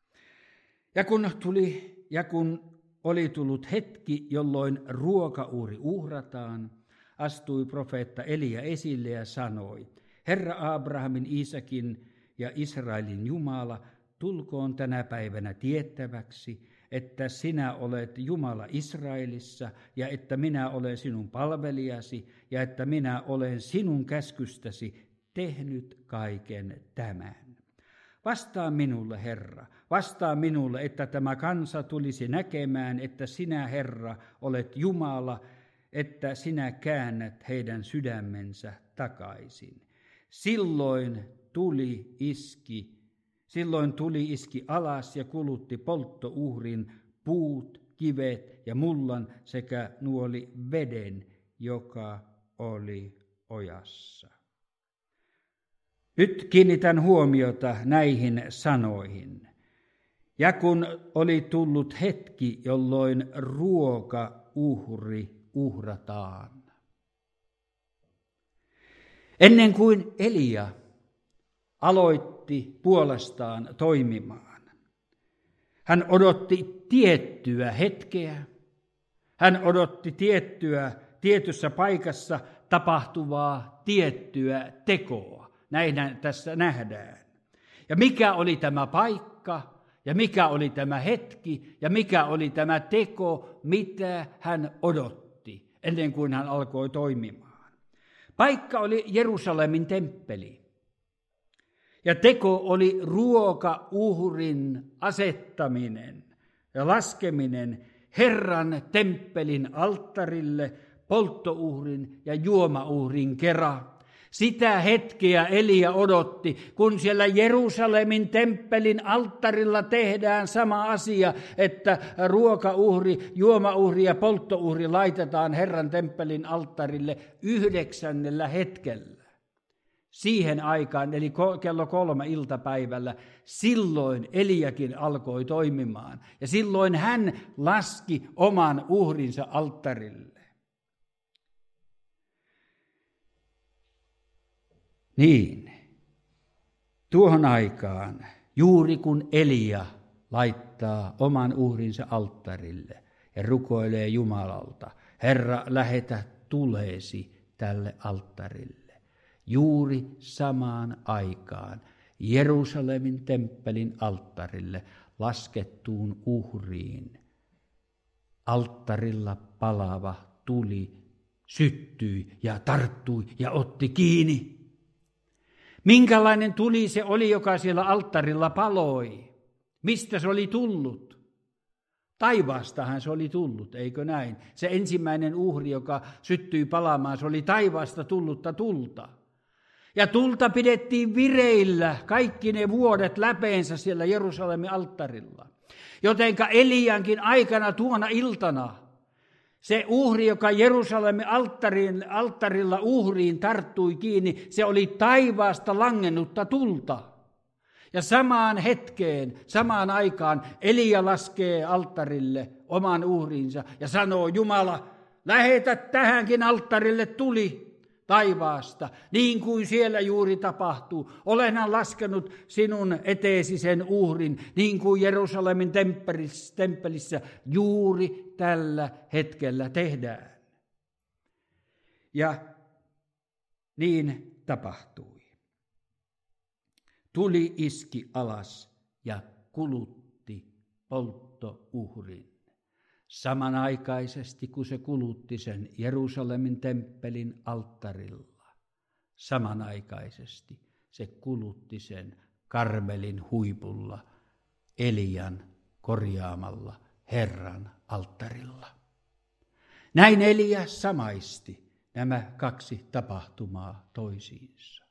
Speaker 1: Ja kun oli tullut hetki, jolloin ruokauhri uhrataan, astui profeetta Elia esille ja sanoi, Herra Abrahamin, Iisakin ja Israelin Jumala, tulkoon tänä päivänä tiettäväksi, että sinä olet Jumala Israelissa ja että minä olen sinun palvelijasi ja että minä olen sinun käskystäsi tehnyt kaiken tämän. Vastaa minulle, Herra, vastaa minulle, että tämä kansa tulisi näkemään, että sinä, Herra, olet Jumala, että sinä käännät heidän sydämensä takaisin. Silloin tuli iski alas ja kulutti polttouhrin puut, kivet ja mullan sekä nuoli veden, joka oli ojassa. Nyt kiinnitän huomiota näihin sanoihin. Ja kun oli tullut hetki, jolloin ruokauhri uhrataan. Ennen kuin Elia aloitti puolestaan toimimaan. Hän odotti tiettyä hetkeä. Hän odotti tietyssä paikassa tapahtuvaa tiettyä tekoa. Näin tässä nähdään. Ja mikä oli tämä paikka, ja mikä oli tämä hetki, ja mikä oli tämä teko, mitä hän odotti, ennen kuin hän alkoi toimimaan. Paikka oli Jerusalemin temppeli. Ja teko oli ruokauhrin asettaminen ja laskeminen Herran temppelin alttarille polttouhrin ja juomauhrin kera. Sitä hetkeä Elia odotti, kun siellä Jerusalemin temppelin alttarilla tehdään sama asia, että ruokauhri, juomauhri ja polttouhri laitetaan Herran temppelin alttarille 9. hetkellä. Siihen aikaan, eli kello 3 iltapäivällä, silloin Eliakin alkoi toimimaan. Ja silloin hän laski oman uhrinsa alttarille. Niin, tuohon aikaan, juuri kun Elia laittaa oman uhrinsa alttarille ja rukoilee Jumalalta, Herra, lähetä tuleesi tälle alttarille. Juuri samaan aikaan Jerusalemin temppelin alttarille laskettuun uhriin alttarilla palava tuli syttyi ja tarttui ja otti kiinni. Minkälainen tuli se oli, joka siellä alttarilla paloi? Mistä se oli tullut? Taivaastahan se oli tullut, eikö näin? Se ensimmäinen uhri, joka syttyi palaamaan, se oli taivaasta tullutta tulta. Ja tulta pidettiin vireillä kaikki ne vuodet läpeensä siellä Jerusalemin alttarilla. Jotenka Eliankin aikana tuona iltana se uhri, joka Jerusalemin alttarilla uhriin tarttui kiinni, se oli taivaasta langennutta tulta. Ja samaan hetkeen, samaan aikaan Elia laskee alttarille oman uhrinsa ja sanoo, Jumala, lähetä tähänkin alttarille tuli taivaasta, niin kuin siellä juuri tapahtuu. Olenhan laskenut sinun eteesi sen uhrin, niin kuin Jerusalemin temppelissä juuri tällä hetkellä tehdään. Ja niin tapahtui. Tuli iski alas ja kulutti polttouhrin. Samanaikaisesti, kun se kulutti sen Jerusalemin temppelin alttarilla, samanaikaisesti se kulutti sen Karmelin huipulla Elian korjaamalla Herran alttarilla. Näin Elia samaisti nämä kaksi tapahtumaa toisiinsa.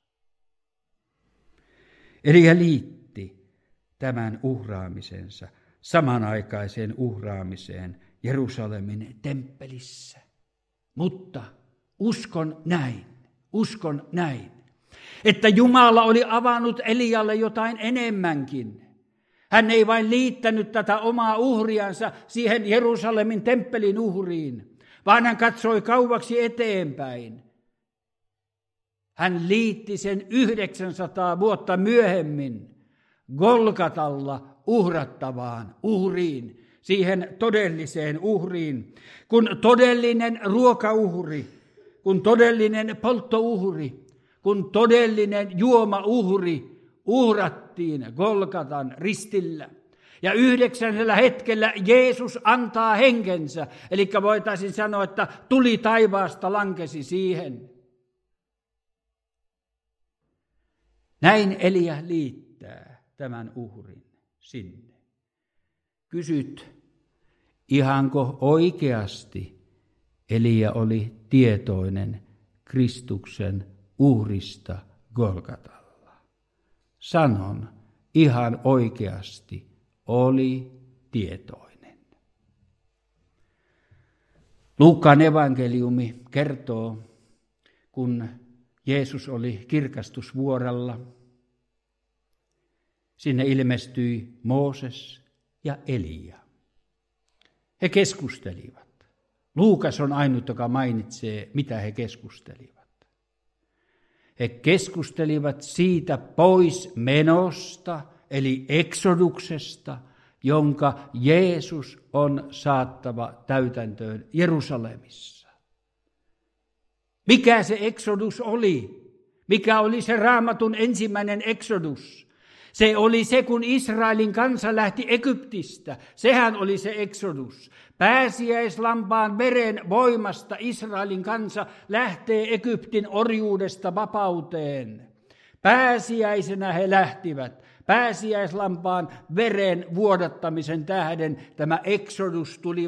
Speaker 1: Elia liitti tämän uhraamisensa samanaikaiseen uhraamiseen Jerusalemin temppelissä. Mutta uskon näin, että Jumala oli avannut Elialle jotain enemmänkin. Hän ei vain liittänyt tätä omaa uhriansa siihen Jerusalemin temppelin uhriin, vaan hän katsoi kauaksi eteenpäin. Hän liitti sen 900 vuotta myöhemmin Golgatalla uhrattavaan uhriin, siihen todelliseen uhriin, kun todellinen ruokauhri, kun todellinen polttouhri, kun todellinen juomauhri uhrattiin Golgatan ristillä. Ja 9. hetkellä Jeesus antaa henkensä, eli voitaisiin sanoa, että tuli taivaasta lankesi siihen. Näin Elia liittää tämän uhrin sinne. Kysyt, ihanko oikeasti Elia oli tietoinen Kristuksen uhrista Golgatalla? Sanon, ihan oikeasti oli tietoinen. Luukkaan evankeliumi kertoo, kun Jeesus oli kirkastusvuorella. Sinne ilmestyi Mooses ja Elia. He keskustelivat. Luukas on ainut, joka mainitsee, mitä he keskustelivat. He keskustelivat siitä pois menosta, eli eksoduksesta, jonka Jeesus on saattava täytäntöön Jerusalemissa. Mikä se eksodus oli? Mikä oli se Raamatun ensimmäinen eksodus? Se oli se, kun Israelin kansa lähti Egyptistä. Sehän oli se eksodus. Pääsiäislampaan veren voimasta Israelin kansa lähtee Egyptin orjuudesta vapauteen. Pääsiäisenä he lähtivät. Pääsiäislampaan veren vuodattamisen tähden tämä eksodus tuli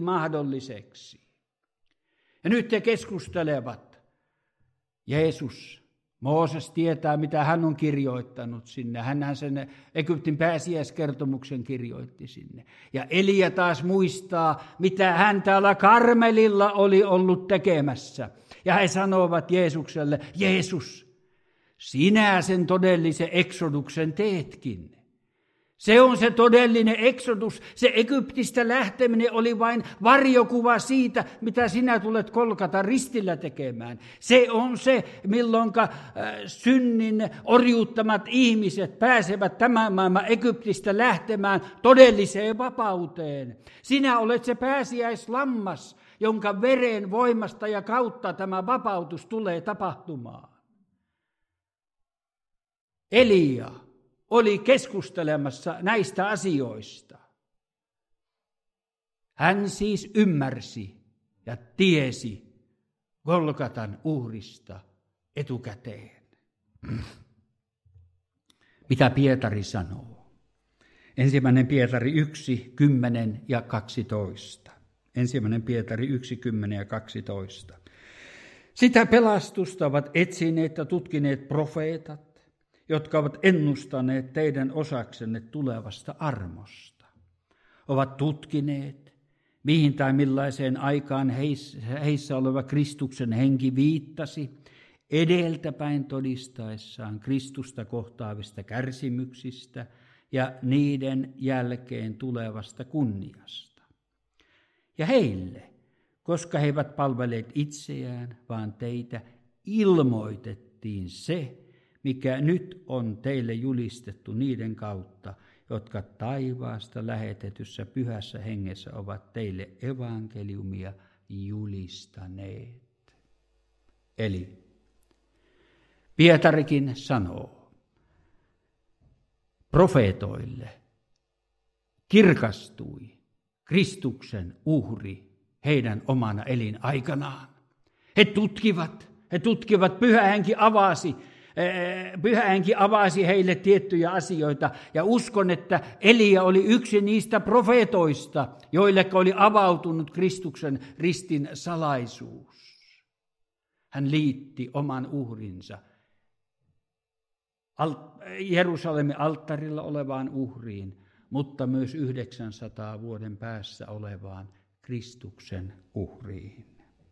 Speaker 1: mahdolliseksi. Ja nyt he keskustelevat. Jeesus, Mooses tietää, mitä hän on kirjoittanut sinne. Hänhän sen Egyptin pääsiäiskertomuksen kirjoitti sinne. Ja Elia taas muistaa, mitä hän täällä Karmelilla oli ollut tekemässä. Ja he sanovat Jeesukselle, Jeesus, sinä sen todellisen eksoduksen teetkin. Se on se todellinen eksodus. Se Egyptistä lähteminen oli vain varjokuva siitä, mitä sinä tulet Kolkata ristillä tekemään. Se on se, milloinka synnin orjuuttamat ihmiset pääsevät tämän maailman Egyptistä lähtemään todelliseen vapauteen. Sinä olet se pääsiäislammas, jonka veren voimasta ja kautta tämä vapautus tulee tapahtumaan. Elia oli keskustelemassa näistä asioista. Hän siis ymmärsi ja tiesi Golgatan uhrista etukäteen. Mitä Pietari sanoo? 1. Pietari 1, 10 ja 12. 1. Pietari 1, 10 ja 12. Sitä pelastusta ovat etsineet ja tutkineet profeetat, jotka ovat ennustaneet teidän osaksenne tulevasta armosta. Ovat tutkineet, mihin tai millaiseen aikaan heissä oleva Kristuksen henki viittasi, edeltäpäin todistaessaan Kristusta kohtaavista kärsimyksistä ja niiden jälkeen tulevasta kunniasta. Ja heille, koska he eivät palvelleet itseään, vaan teitä, ilmoitettiin se, mikä nyt on teille julistettu niiden kautta, jotka taivaasta lähetetyssä pyhässä hengessä ovat teille evankeliumia julistaneet. Eli Pietarikin sanoo, profeetoille kirkastui Kristuksen uhri heidän omana elinaikanaan. He tutkivat, Pyhä Henki avasi heille tiettyjä asioita, ja uskon, että Elia oli yksi niistä profeetoista, joille oli avautunut Kristuksen ristin salaisuus. Hän liitti oman uhrinsa Jerusalemin alttarilla olevaan uhriin, mutta myös 900 vuoden päässä olevaan Kristuksen uhriin.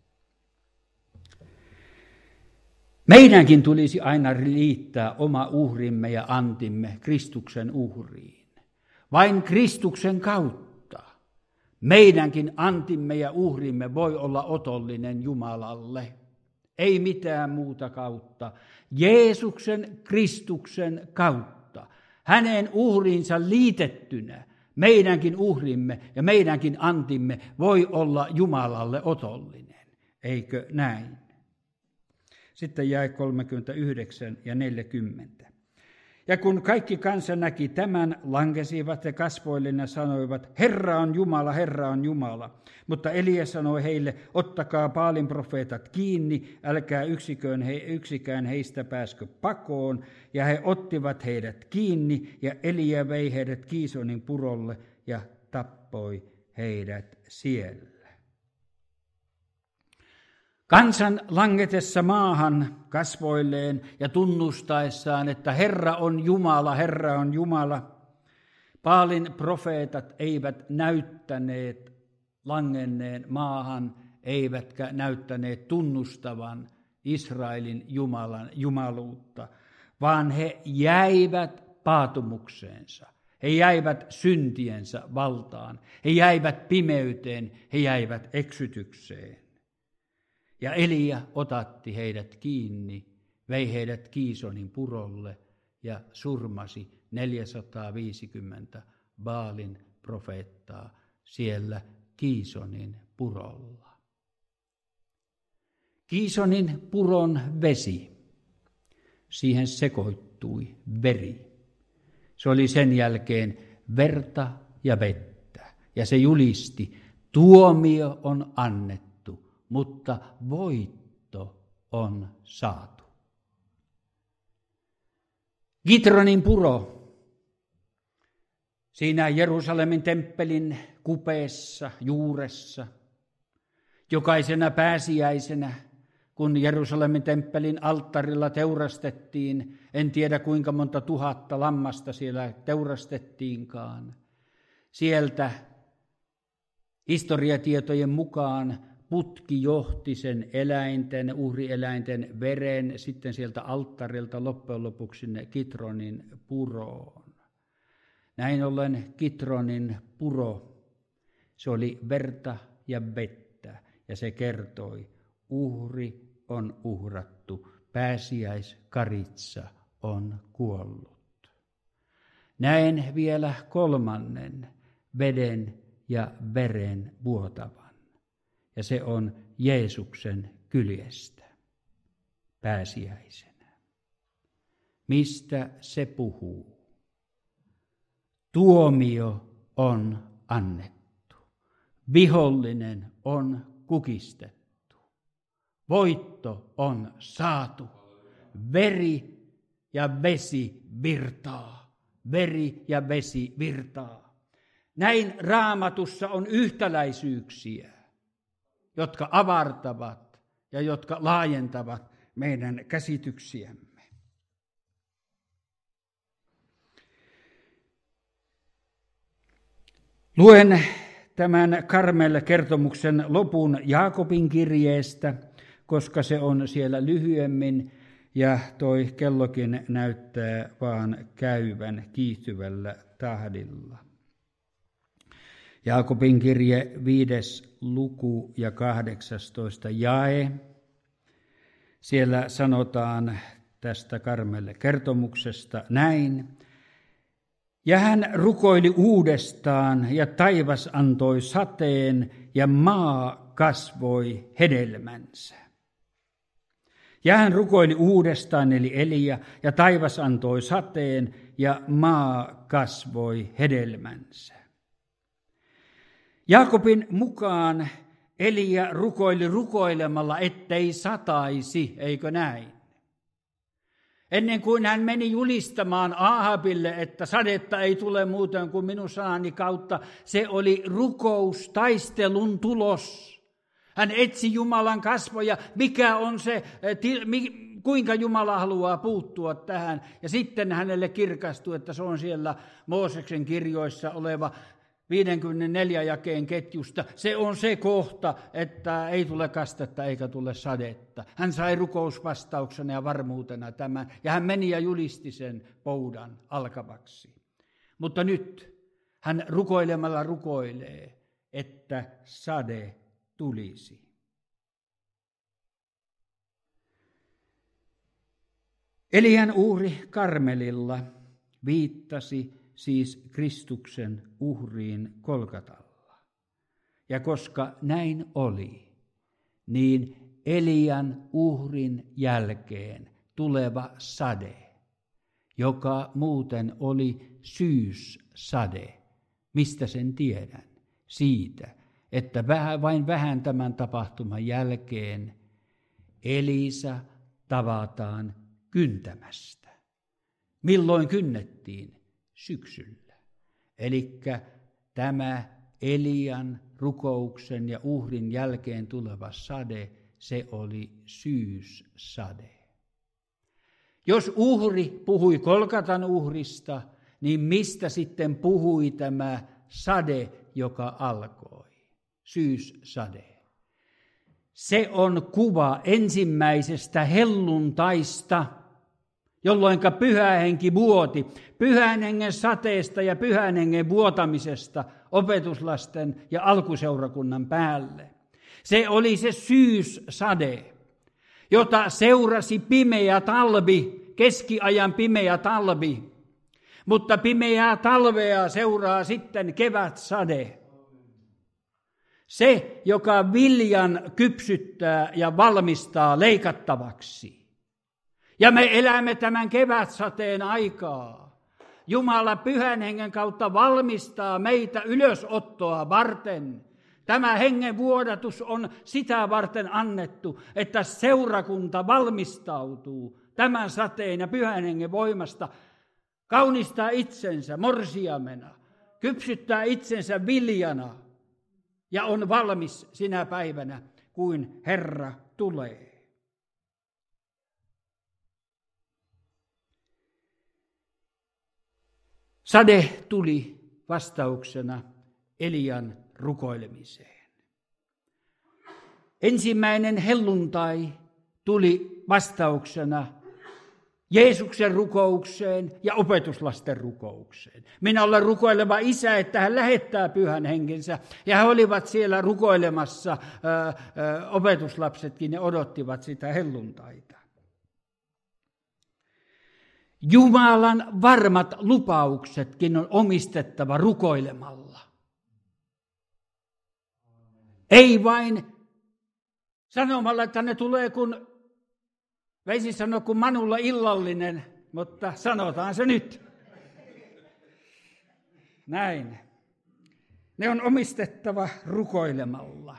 Speaker 1: Meidänkin tulisi aina liittää oma uhrimme ja antimme Kristuksen uhriin. Vain Kristuksen kautta meidänkin antimme ja uhrimme voi olla otollinen Jumalalle. Ei mitään muuta kautta. Jeesuksen Kristuksen kautta. Hänen uhriinsa liitettynä meidänkin uhrimme ja meidänkin antimme voi olla Jumalalle otollinen. Eikö näin? Sitten jae 39 ja 40. Ja kun kaikki kansa näki tämän, lankesivat ja kasvoilleen ja sanoivat, Herra on Jumala, Herra on Jumala. Mutta Elia sanoi heille, ottakaa Baalin profeetat kiinni, älkää yksikään heistä pääskö pakoon. Ja he ottivat heidät kiinni, ja Elia vei heidät Kiisonin purolle ja tappoi heidät siellä. Kansan langetessa maahan kasvoilleen ja tunnustaessaan, että Herra on Jumala, Herra on Jumala, Baalin profeetat eivät näyttäneet langenneen maahan, eivätkä näyttäneet tunnustavan Israelin jumaluutta, vaan he jäivät paatumukseensa. He jäivät syntiensä valtaan, he jäivät pimeyteen, he jäivät eksytykseen. Ja Elia otatti heidät kiinni, vei heidät Kiisonin purolle ja surmasi 450 Baalin profeettaa siellä Kiisonin purolla. Kiisonin puron vesi, siihen sekoittui veri. Se oli sen jälkeen verta ja vettä, ja se julisti, tuomio on annettu. Mutta voitto on saatu. Gitronin puro, siinä Jerusalemin temppelin kupeessa, juuressa, jokaisena pääsiäisenä kun Jerusalemin temppelin alttarilla teurastettiin, en tiedä kuinka monta tuhatta lammasta siellä teurastettiinkaan. Sieltä historiatietojen mukaan putki johti sen uhrieläinten veren sitten sieltä alttarilta loppujen lopuksi sinne Kitronin puroon. Näin ollen Kitronin puro, se oli verta ja vettä ja se kertoi, uhri on uhrattu, pääsiäiskaritsa on kuollut. Näen vielä kolmannen veden ja veren vuotavan. Ja se on Jeesuksen kyljestä pääsiäisenä. Mistä se puhuu? Tuomio on annettu. Vihollinen on kukistettu. Voitto on saatu. Veri ja vesi virtaa. Veri ja vesi virtaa. Näin Raamatussa on yhtäläisyyksiä, jotka avartavat ja jotka laajentavat meidän käsityksiämme. Luen tämän Karmel-kertomuksen lopun Jaakobin kirjeestä, koska se on siellä lyhyemmin ja toi kellokin näyttää vaan käyvän kiihtyvällä tahdilla. Jaakobin kirje 5. luku ja 18. jae. Siellä sanotaan tästä Karmel-kertomuksesta näin. Ja hän rukoili uudestaan ja taivas antoi sateen ja maa kasvoi hedelmänsä. Ja hän rukoili uudestaan eli Elia ja taivas antoi sateen ja maa kasvoi hedelmänsä. Jaakobin mukaan Elia rukoili rukoilemalla, ettei sataisi, eikö näin? Ennen kuin hän meni julistamaan Aahabille, että sadetta ei tule muuten kuin minun sanani kautta, se oli rukoustaistelun tulos. Hän etsi Jumalan kasvoja, mikä on se, kuinka Jumala haluaa puuttua tähän. Ja sitten hänelle kirkastui, että se on siellä Mooseksen kirjoissa oleva 54 jakeen ketjusta. Se on se kohta, että ei tule kastetta eikä tule sadetta. Hän sai rukousvastauksena ja varmuutena tämän, ja hän meni ja julisti sen poudan alkavaksi. Mutta nyt hän rukoilemalla rukoilee, että sade tulisi. Elian uhri Karmelilla viittasi siis Kristuksen uhriin Golgatalla. Ja koska näin oli, niin Elian uhrin jälkeen tuleva sade, joka muuten oli syyssade. Mistä sen tiedän? Siitä, että vain vähän tämän tapahtuman jälkeen Elisa tavataan kyntämästä. Milloin kynnettiin? Syksyllä. Elikkä tämä Elian rukouksen ja uhrin jälkeen tuleva sade, se oli syyssade. Jos uhri puhui Golgatan uhrista, niin mistä sitten puhui tämä sade, joka alkoi? Syyssade. Se on kuva ensimmäisestä helluntaista, jolloinka Pyhä Henki vuoti. Pyhän Hengen sateesta ja Pyhän Hengen vuotamisesta opetuslasten ja alkuseurakunnan päälle. Se oli se syyssade, jota seurasi pimeä talvi, keskiajan pimeä talvi. Mutta pimeää talvea seuraa sitten kevätsade. Se, joka viljan kypsyttää ja valmistaa leikattavaksi. Ja me elämme tämän kevätsateen aikaa. Jumala Pyhän Hengen kautta valmistaa meitä ylösottoa varten. Tämä hengen vuodatus on sitä varten annettu, että seurakunta valmistautuu tämän sateen ja Pyhän Hengen voimasta, kaunistaa itsensä morsiamena, kypsyttää itsensä viljana ja on valmis sinä päivänä, kuin Herra tulee. Sade tuli vastauksena Elian rukoilemiseen. Ensimmäinen helluntai tuli vastauksena Jeesuksen rukoukseen ja opetuslasten rukoukseen. Minä olen rukoileva isä, että hän lähettää pyhän henkensä. Ja he olivat siellä rukoilemassa, opetuslapsetkin, ja odottivat sitä helluntaita. Jumalan varmat lupauksetkin on omistettava rukoilemalla. Ei vain sanomalla, että ne tulee kun, veisi sanoa, kun Manulla illallinen, mutta sanotaan se nyt. Näin. Ne on omistettava rukoilemalla.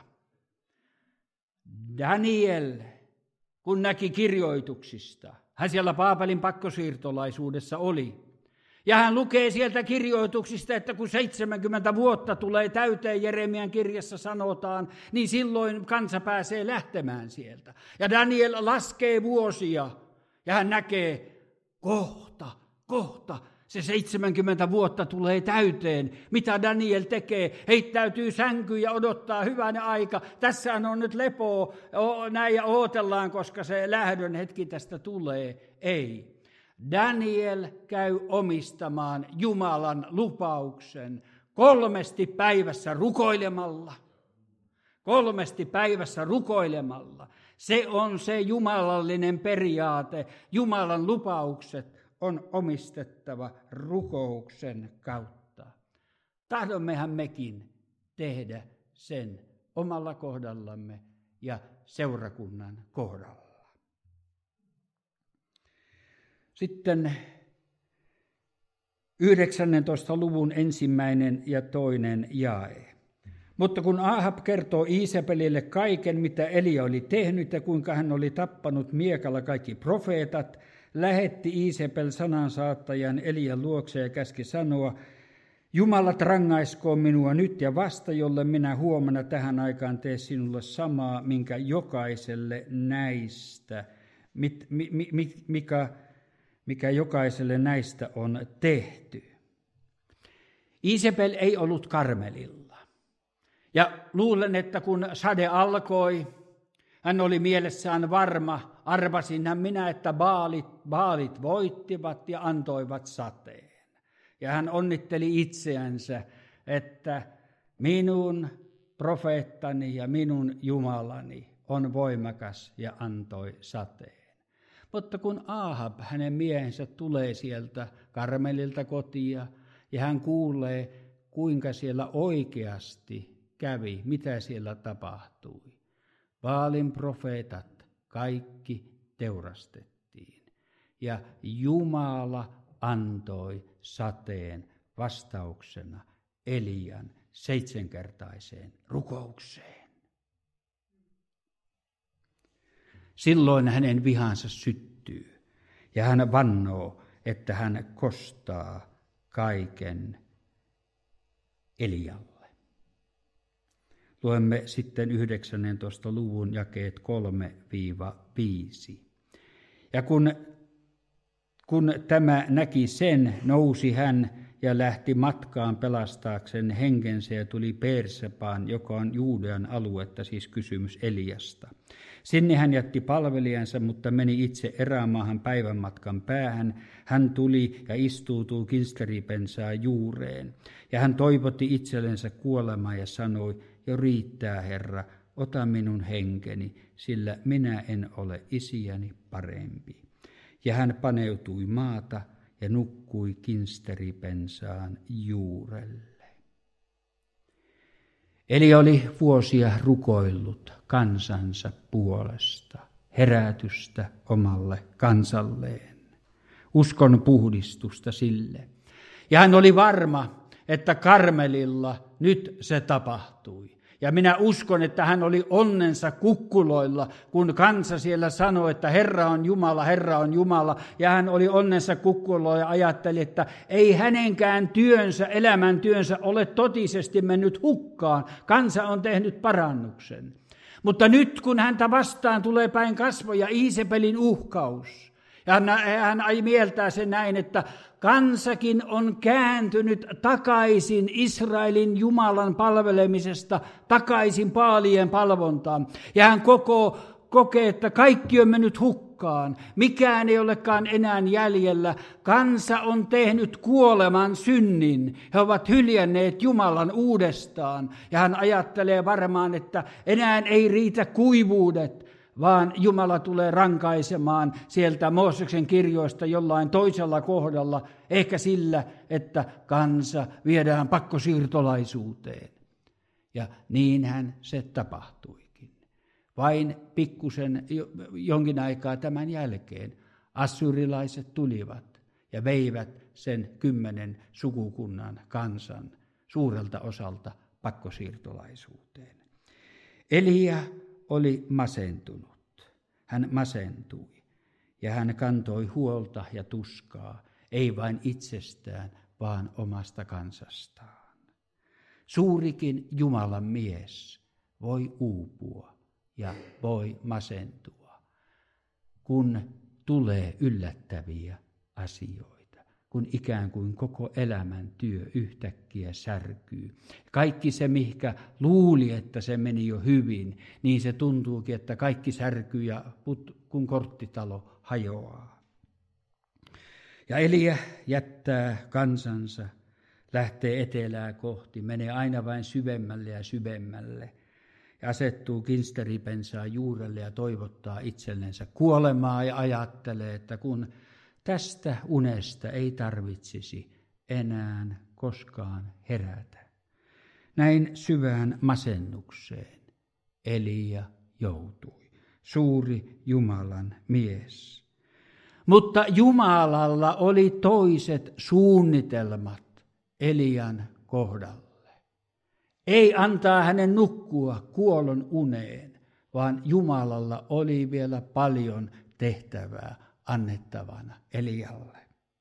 Speaker 1: Daniel, kun näki kirjoituksista, hän siellä Paapelin pakkosiirtolaisuudessa oli. Ja hän lukee sieltä kirjoituksista, että kun 70 vuotta tulee täyteen, Jeremian kirjassa sanotaan, niin silloin kansa pääsee lähtemään sieltä. Ja Daniel laskee vuosia ja hän näkee, kohta se 70 vuotta tulee täyteen. Mitä Daniel tekee? Heittäytyy sänkyyn ja odottaa hyvänä aika. Tässä on nyt lepoa, näin ja odotellaan, koska se lähdön hetki tästä tulee. Ei. Daniel käy omistamaan Jumalan lupauksen 3 päivässä rukoilemalla. 3 päivässä rukoilemalla. Se on se jumalallinen periaate. Jumalan lupaukset on omistettava rukouksen kautta. Tahdommehan mekin tehdä sen omalla kohdallamme ja seurakunnan kohdalla. Sitten 19. luvun 1. ja 2. jae. Mutta kun Ahab kertoo Iisabelille kaiken, mitä Elia oli tehnyt ja kuinka hän oli tappanut miekalla kaikki profeetat, lähetti Iisabel sanansaattajan Elian luokse ja käski sanoa, Jumalat rangaiskoon minua nyt ja vasta, jolle minä huomenna tähän aikaan tee sinulle samaa, minkä jokaiselle näistä, mikä jokaiselle näistä on tehty. Iisabel ei ollut Karmelilla. Ja luulen, että kun sade alkoi, hän oli mielessään varma, arvasinhan minä, että baalit voittivat ja antoivat sateen. Ja hän onnitteli itseänsä, että minun profeettani ja minun Jumalani on voimakas ja antoi sateen. Mutta kun Ahab, hänen miehensä, tulee sieltä Karmelilta kotia ja hän kuulee, kuinka siellä oikeasti kävi, mitä siellä tapahtui. Baalin profeetat kaikki teurastettiin ja Jumala antoi sateen vastauksena Elian 7-kertaiseen rukoukseen. Silloin hänen vihansa syttyy ja hän vannoo, että hän kostaa kaiken Elialle. Luemme sitten 19. luvun jakeet 3-5. Ja kun tämä näki sen, nousi hän ja lähti matkaan pelastaakseen henkensä ja tuli Beersebaan, joka on Juudean aluetta, siis kysymys Eliasta. Sinne hän jätti palvelijansa, mutta meni itse erämaahan päivän matkan päähän. Hän tuli ja istuutui kinsteripensaa juureen. Ja hän toivotti itsellensä kuolemaa ja sanoi, jo riittää, Herra, ota minun henkeni, sillä minä en ole isiäni parempi. Ja hän paneutui maata ja nukkui kinsteripensaan juurelle. Eli oli vuosia rukoillut kansansa puolesta, herätystä omalle kansalleen, uskon puhdistusta sille. Ja hän oli varma, että Karmelilla nyt se tapahtui. Ja minä uskon, että hän oli onnensa kukkuloilla, kun kansa siellä sanoi, että Herra on Jumala, Herra on Jumala. Ja hän oli onnensa kukkuloilla ja ajatteli, että ei hänenkään työnsä, elämäntyönsä ole totisesti mennyt hukkaan. Kansa on tehnyt parannuksen. Mutta nyt kun häntä vastaan tulee päin kasvoja Iisabelin uhkaus, Ja hän mieltää sen näin, että kansakin on kääntynyt takaisin Israelin Jumalan palvelemisesta, takaisin Baalien palvontaan. Ja hän kokee, että kaikki on mennyt hukkaan. Mikään ei olekaan enää jäljellä. Kansa on tehnyt kuoleman synnin. He ovat hyljänneet Jumalan uudestaan. Ja hän ajattelee varmaan, että enää ei riitä kuivuudet, vaan Jumala tulee rankaisemaan sieltä Mooseksen kirjoista jollain toisella kohdalla, ehkä sillä, että kansa viedään pakkosiirtolaisuuteen. Ja niinhän se tapahtuikin. Vain pikkusen jonkin aikaa tämän jälkeen assyrilaiset tulivat ja veivät sen 10 sukukunnan kansan suurelta osalta pakkosiirtolaisuuteen. Elia oli masentunut. Hän masentui ja hän kantoi huolta ja tuskaa, ei vain itsestään, vaan omasta kansastaan. Suurikin Jumalan mies voi uupua ja voi masentua, kun tulee yllättäviä asioita, kun ikään kuin koko elämän työ yhtäkkiä särkyy. Kaikki se, mihinkä luuli, että se meni jo hyvin, niin se tuntuukin, että kaikki särkyy ja kun korttitalo hajoaa. Ja Elia jättää kansansa, lähtee etelää kohti, menee aina vain syvemmälle ja syvemmälle. Ja asettuu kinsteripensaa juurelle ja toivottaa itsellensä kuolemaa ja ajattelee, että kun tästä unesta ei tarvitsisi enää koskaan herätä. Näin syvään masennukseen Elia joutui, suuri Jumalan mies. Mutta Jumalalla oli toiset suunnitelmat Elian kohdalle. Ei antaa hänen nukkua kuolon uneen, vaan Jumalalla oli vielä paljon tehtävää annettavana Elialle.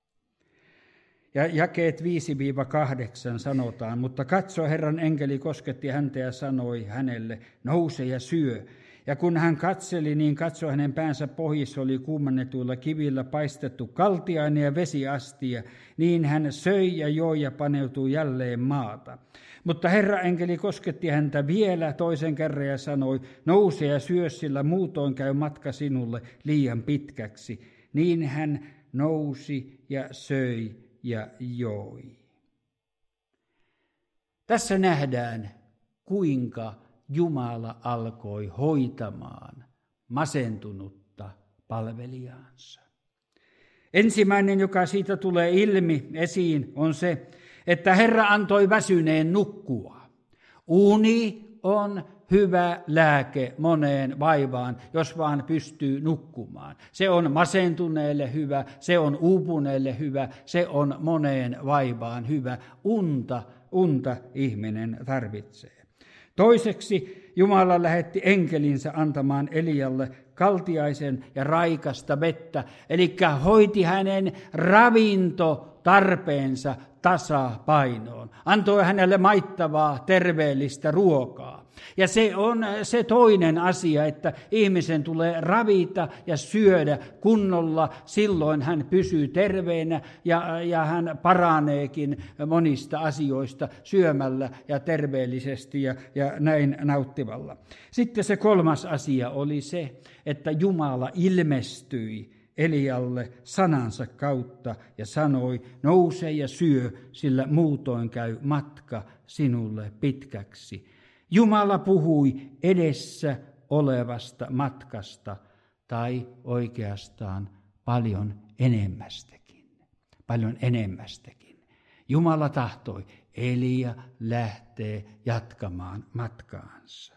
Speaker 1: Ja jakeet 5-8 sanotaan, mutta katso, Herran enkeli kosketti häntä ja sanoi hänelle, nouse ja syö. Ja kun hän katseli, niin katso, hänen päänsä pohjissa oli kuumannetuilla kivillä paistettu kaltiainen ja vesiastia. Niin hän söi ja joi ja paneutui jälleen maata. Mutta Herran enkeli kosketti häntä vielä toisen kerran ja sanoi, nouse ja syö, sillä muutoin käy matka sinulle liian pitkäksi. Niin hän nousi ja söi ja joi. Tässä nähdään, kuinka Jumala alkoi hoitamaan masentunutta palvelijaansa. Ensimmäinen, joka siitä tulee ilmi esiin, on se, että Herra antoi väsyneen nukkua. Uni on hyvä lääke moneen vaivaan, jos vaan pystyy nukkumaan. Se on masentuneelle hyvä, se on uupuneelle hyvä, se on moneen vaivaan hyvä. Unta ihminen tarvitsee. Toiseksi Jumala lähetti enkelinsä antamaan Elialle kaltiaisen ja raikasta vettä, eli hoiti hänen ravintotarpeensa tasapainoon. Antoi hänelle maittavaa, terveellistä ruokaa. Ja se on se toinen asia, että ihmisen tulee ravita ja syödä kunnolla. Silloin hän pysyy terveenä ja hän paraneekin monista asioista syömällä ja terveellisesti ja näin nauttivalla. Sitten se kolmas asia oli se, että Jumala ilmestyi Elialle sanansa kautta ja sanoi, nouse ja syö, sillä muutoin käy matka sinulle pitkäksi. Jumala puhui edessä olevasta matkasta tai oikeastaan paljon enemmästäkin. Jumala tahtoi, Elia lähtee jatkamaan matkaansa.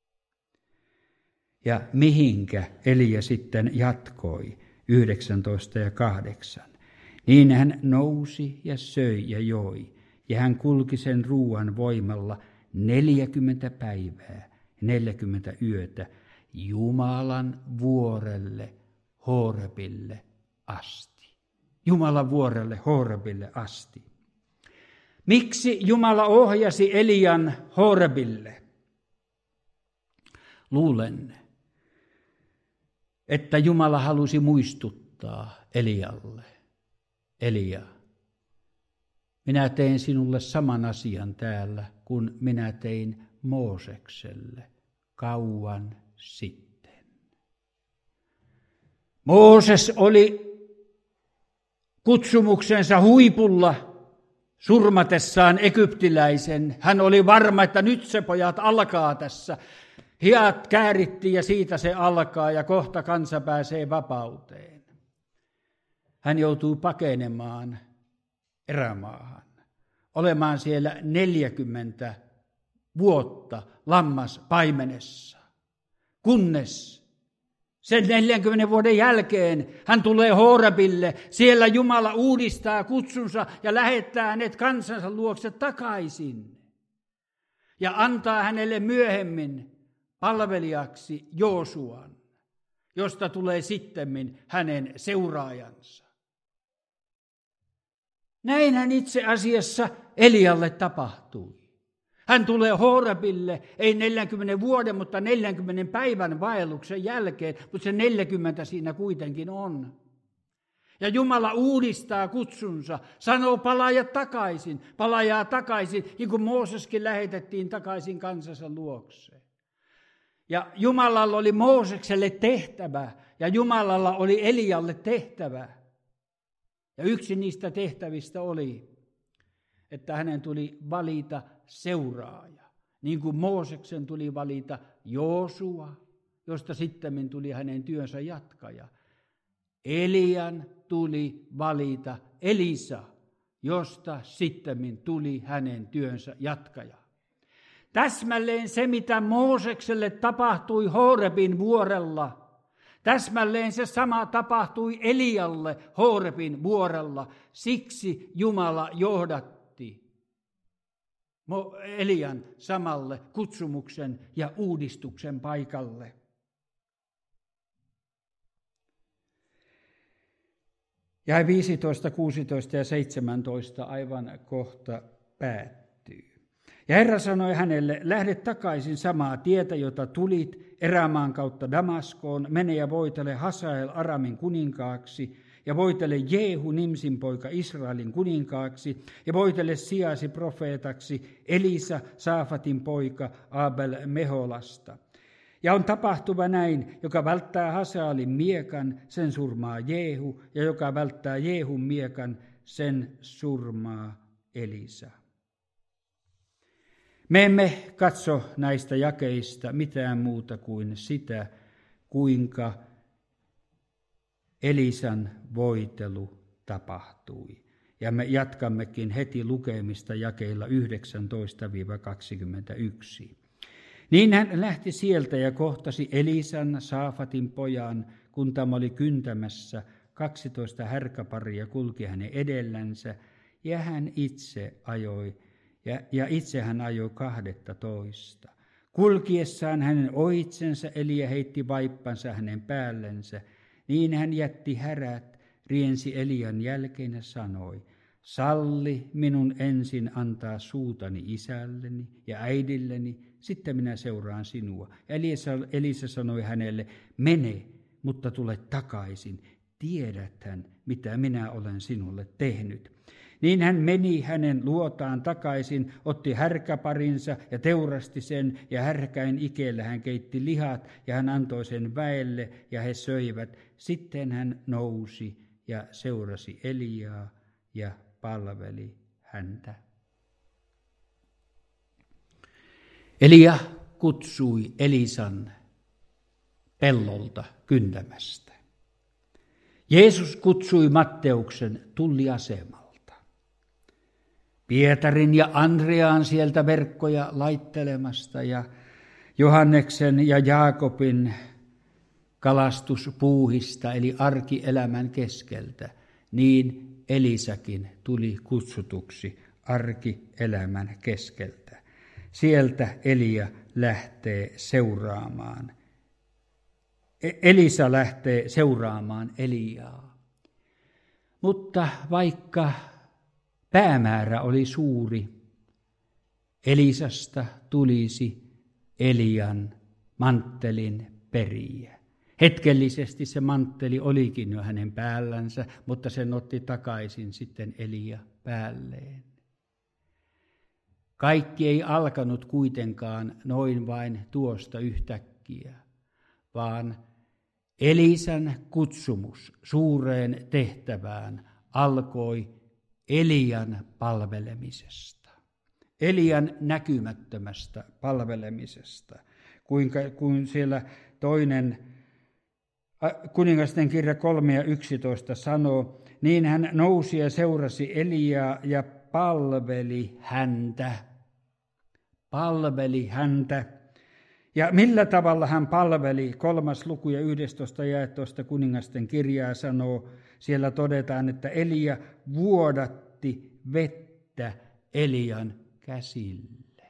Speaker 1: Ja mihinkä Elia sitten jatkoi? 19 ja 8. Niin hän nousi ja söi ja joi, ja hän kulki sen ruuan voimalla 40 päivää, 40 yötä, Jumalan vuorelle Horebille asti. Jumalan vuorelle Horebille asti. Miksi Jumala ohjasi Elian Horebille? Luulen, että Jumala halusi muistuttaa ilmoittaa Elialle: Elia, minä teen sinulle saman asian täällä, kun minä tein Moosekselle kauan sitten. Mooses oli kutsumuksensa huipulla surmatessaan egyptiläisen. Hän oli varma, että nyt se pojat alkaa tässä. Hiat käärittiin ja siitä se alkaa ja kohta kansa pääsee vapauteen. Hän joutuu pakenemaan erämaahan, olemaan siellä 40 vuotta lammaspaimenessa, kunnes sen 40 vuoden jälkeen hän tulee Horebille. Siellä Jumala uudistaa kutsunsa ja lähettää hänet kansansa luokse takaisin ja antaa hänelle myöhemmin palvelijaksi Joosuan, josta tulee sittemmin hänen seuraajansa. Näinhän itse asiassa Elialle tapahtui. Hän tulee Horebille, ei 40 vuoden, mutta 40 päivän vaelluksen jälkeen, mutta se 40 siinä kuitenkin on. Ja Jumala uudistaa kutsunsa, sanoo palajaa takaisin, niin kuin Mooseskin lähetettiin takaisin kansansa luokse. Ja Jumalalla oli Moosekselle tehtävä, ja Jumalalla oli Elialle tehtävä. Ja yksi niistä tehtävistä oli, että hänen tuli valita seuraaja, niin kuin Mooseksen tuli valita Joosua, josta sittemmin tuli hänen työnsä jatkaja. Elian tuli valita Elisa, josta sittemmin tuli hänen työnsä jatkaja. Täsmälleen se, mitä Moosekselle tapahtui Horebin vuorella, täsmälleen se sama tapahtui Elialle Horebin vuorella. Siksi Jumala johdatti Elian samalle kutsumuksen ja uudistuksen paikalle. Jae 15, 16 ja 17 aivan kohta päättyy. Ja Herra sanoi hänelle: lähde takaisin samaa tietä, jota tulit erämaan kautta Damaskoon, mene ja voitele Hasael Aramin kuninkaaksi, ja voitele Jehu Nimsin poika Israelin kuninkaaksi, ja voitele sijasi profeetaksi Elisa Saafatin poika Abel Meholasta. Ja on tapahtuva näin: joka välttää Hasaelin miekan, sen surmaa Jehu, ja joka välttää Jehun miekan, sen surmaa Elisa. Me emme katso näistä jakeista mitään muuta kuin sitä, kuinka Elisan voitelu tapahtui. Ja me jatkammekin heti lukemista jakeilla 19-21. Niin hän lähti sieltä ja kohtasi Elisan, Saafatin pojan, kun tämä oli kyntämässä. 12 härkäparia kulki hänen edellänsä, ja hän itse ajoi. Ja itse hän ajoi 12. Kulkiessaan hänen ohitsensa Elia heitti vaippansa hänen päällensä. Niin hän jätti härät, riensi Elian jälkeen ja sanoi: salli minun ensin antaa suutani isälleni ja äidilleni, sitten minä seuraan sinua. Ja Elisa sanoi hänelle: mene, mutta tule takaisin. Tiedäthän, mitä minä olen sinulle tehnyt. Niin hän meni hänen luotaan takaisin, otti härkäparinsa ja teurasti sen, ja härkäin ikeellä hän keitti lihat, ja hän antoi sen väelle, ja he söivät. Sitten hän nousi ja seurasi Eliaa ja palveli häntä. Elia kutsui Elisan pellolta kyntämästä. Jeesus kutsui Matteuksen tulliasemalta. Pietarin ja Andreaan sieltä verkkoja laittelemasta ja Johanneksen ja Jaakobin kalastuspuuhista eli arkielämän keskeltä, niin Elisakin tuli kutsutuksi arkielämän keskeltä. Sieltä Elia lähtee seuraamaan. Elisa lähtee seuraamaan Eliaa. Mutta vaikka päämäärä oli suuri, Elisasta tulisi Elian manttelin perijä. Hetkellisesti se mantteli olikin jo hänen päällänsä, mutta sen otti takaisin sitten Elia päälleen. Kaikki ei alkanut kuitenkaan noin vain tuosta yhtäkkiä, vaan Elisan kutsumus suureen tehtävään alkoi Elian palvelemisesta. Elian näkymättömästä palvelemisesta. Kun siellä toinen Kuningasten kirja 3:11 sanoo, niin hän nousi ja seurasi Eliaa ja palveli häntä. Palveli häntä. Ja millä tavalla hän palveli? 3. luku ja 11. jae tuosta Kuningasten kirjaa sanoo, siellä todetaan, että Elia vuodatti vettä Elian käsille.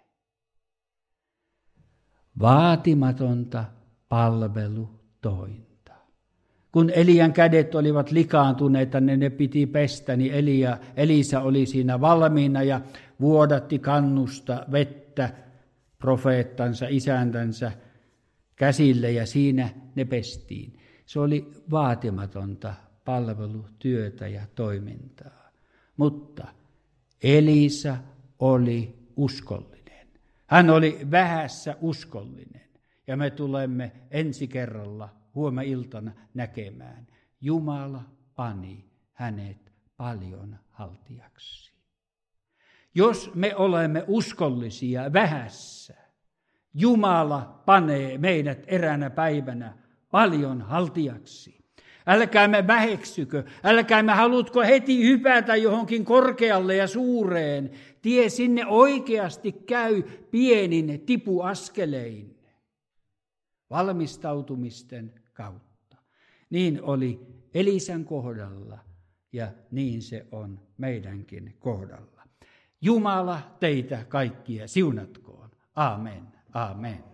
Speaker 1: Vaatimatonta palvelutointa. Kun Elian kädet olivat likaantuneita, ne piti pestä, niin Elisa oli siinä valmiina ja vuodatti kannusta vettä profeettansa, isäntänsä käsille ja siinä ne pestiin. Se oli vaatimatonta palvelutyötä ja toimintaa. Mutta Elisa oli uskollinen. Hän oli vähässä uskollinen ja me tulemme ensi kerralla huomeniltana näkemään. Jumala pani hänet paljon haltijaksi. Jos me olemme uskollisia vähässä, Jumala panee meidät eräänä päivänä paljon haltijaksi. Älkäämme väheksykö, älkäämme halutko heti hypätä johonkin korkealle ja suureen. Tie sinne oikeasti käy pienin tipuaskelein, valmistautumisten kautta. Niin oli Elisan kohdalla ja niin se on meidänkin kohdalla. Jumala teitä kaikkia siunatkoon. Amen. Amen.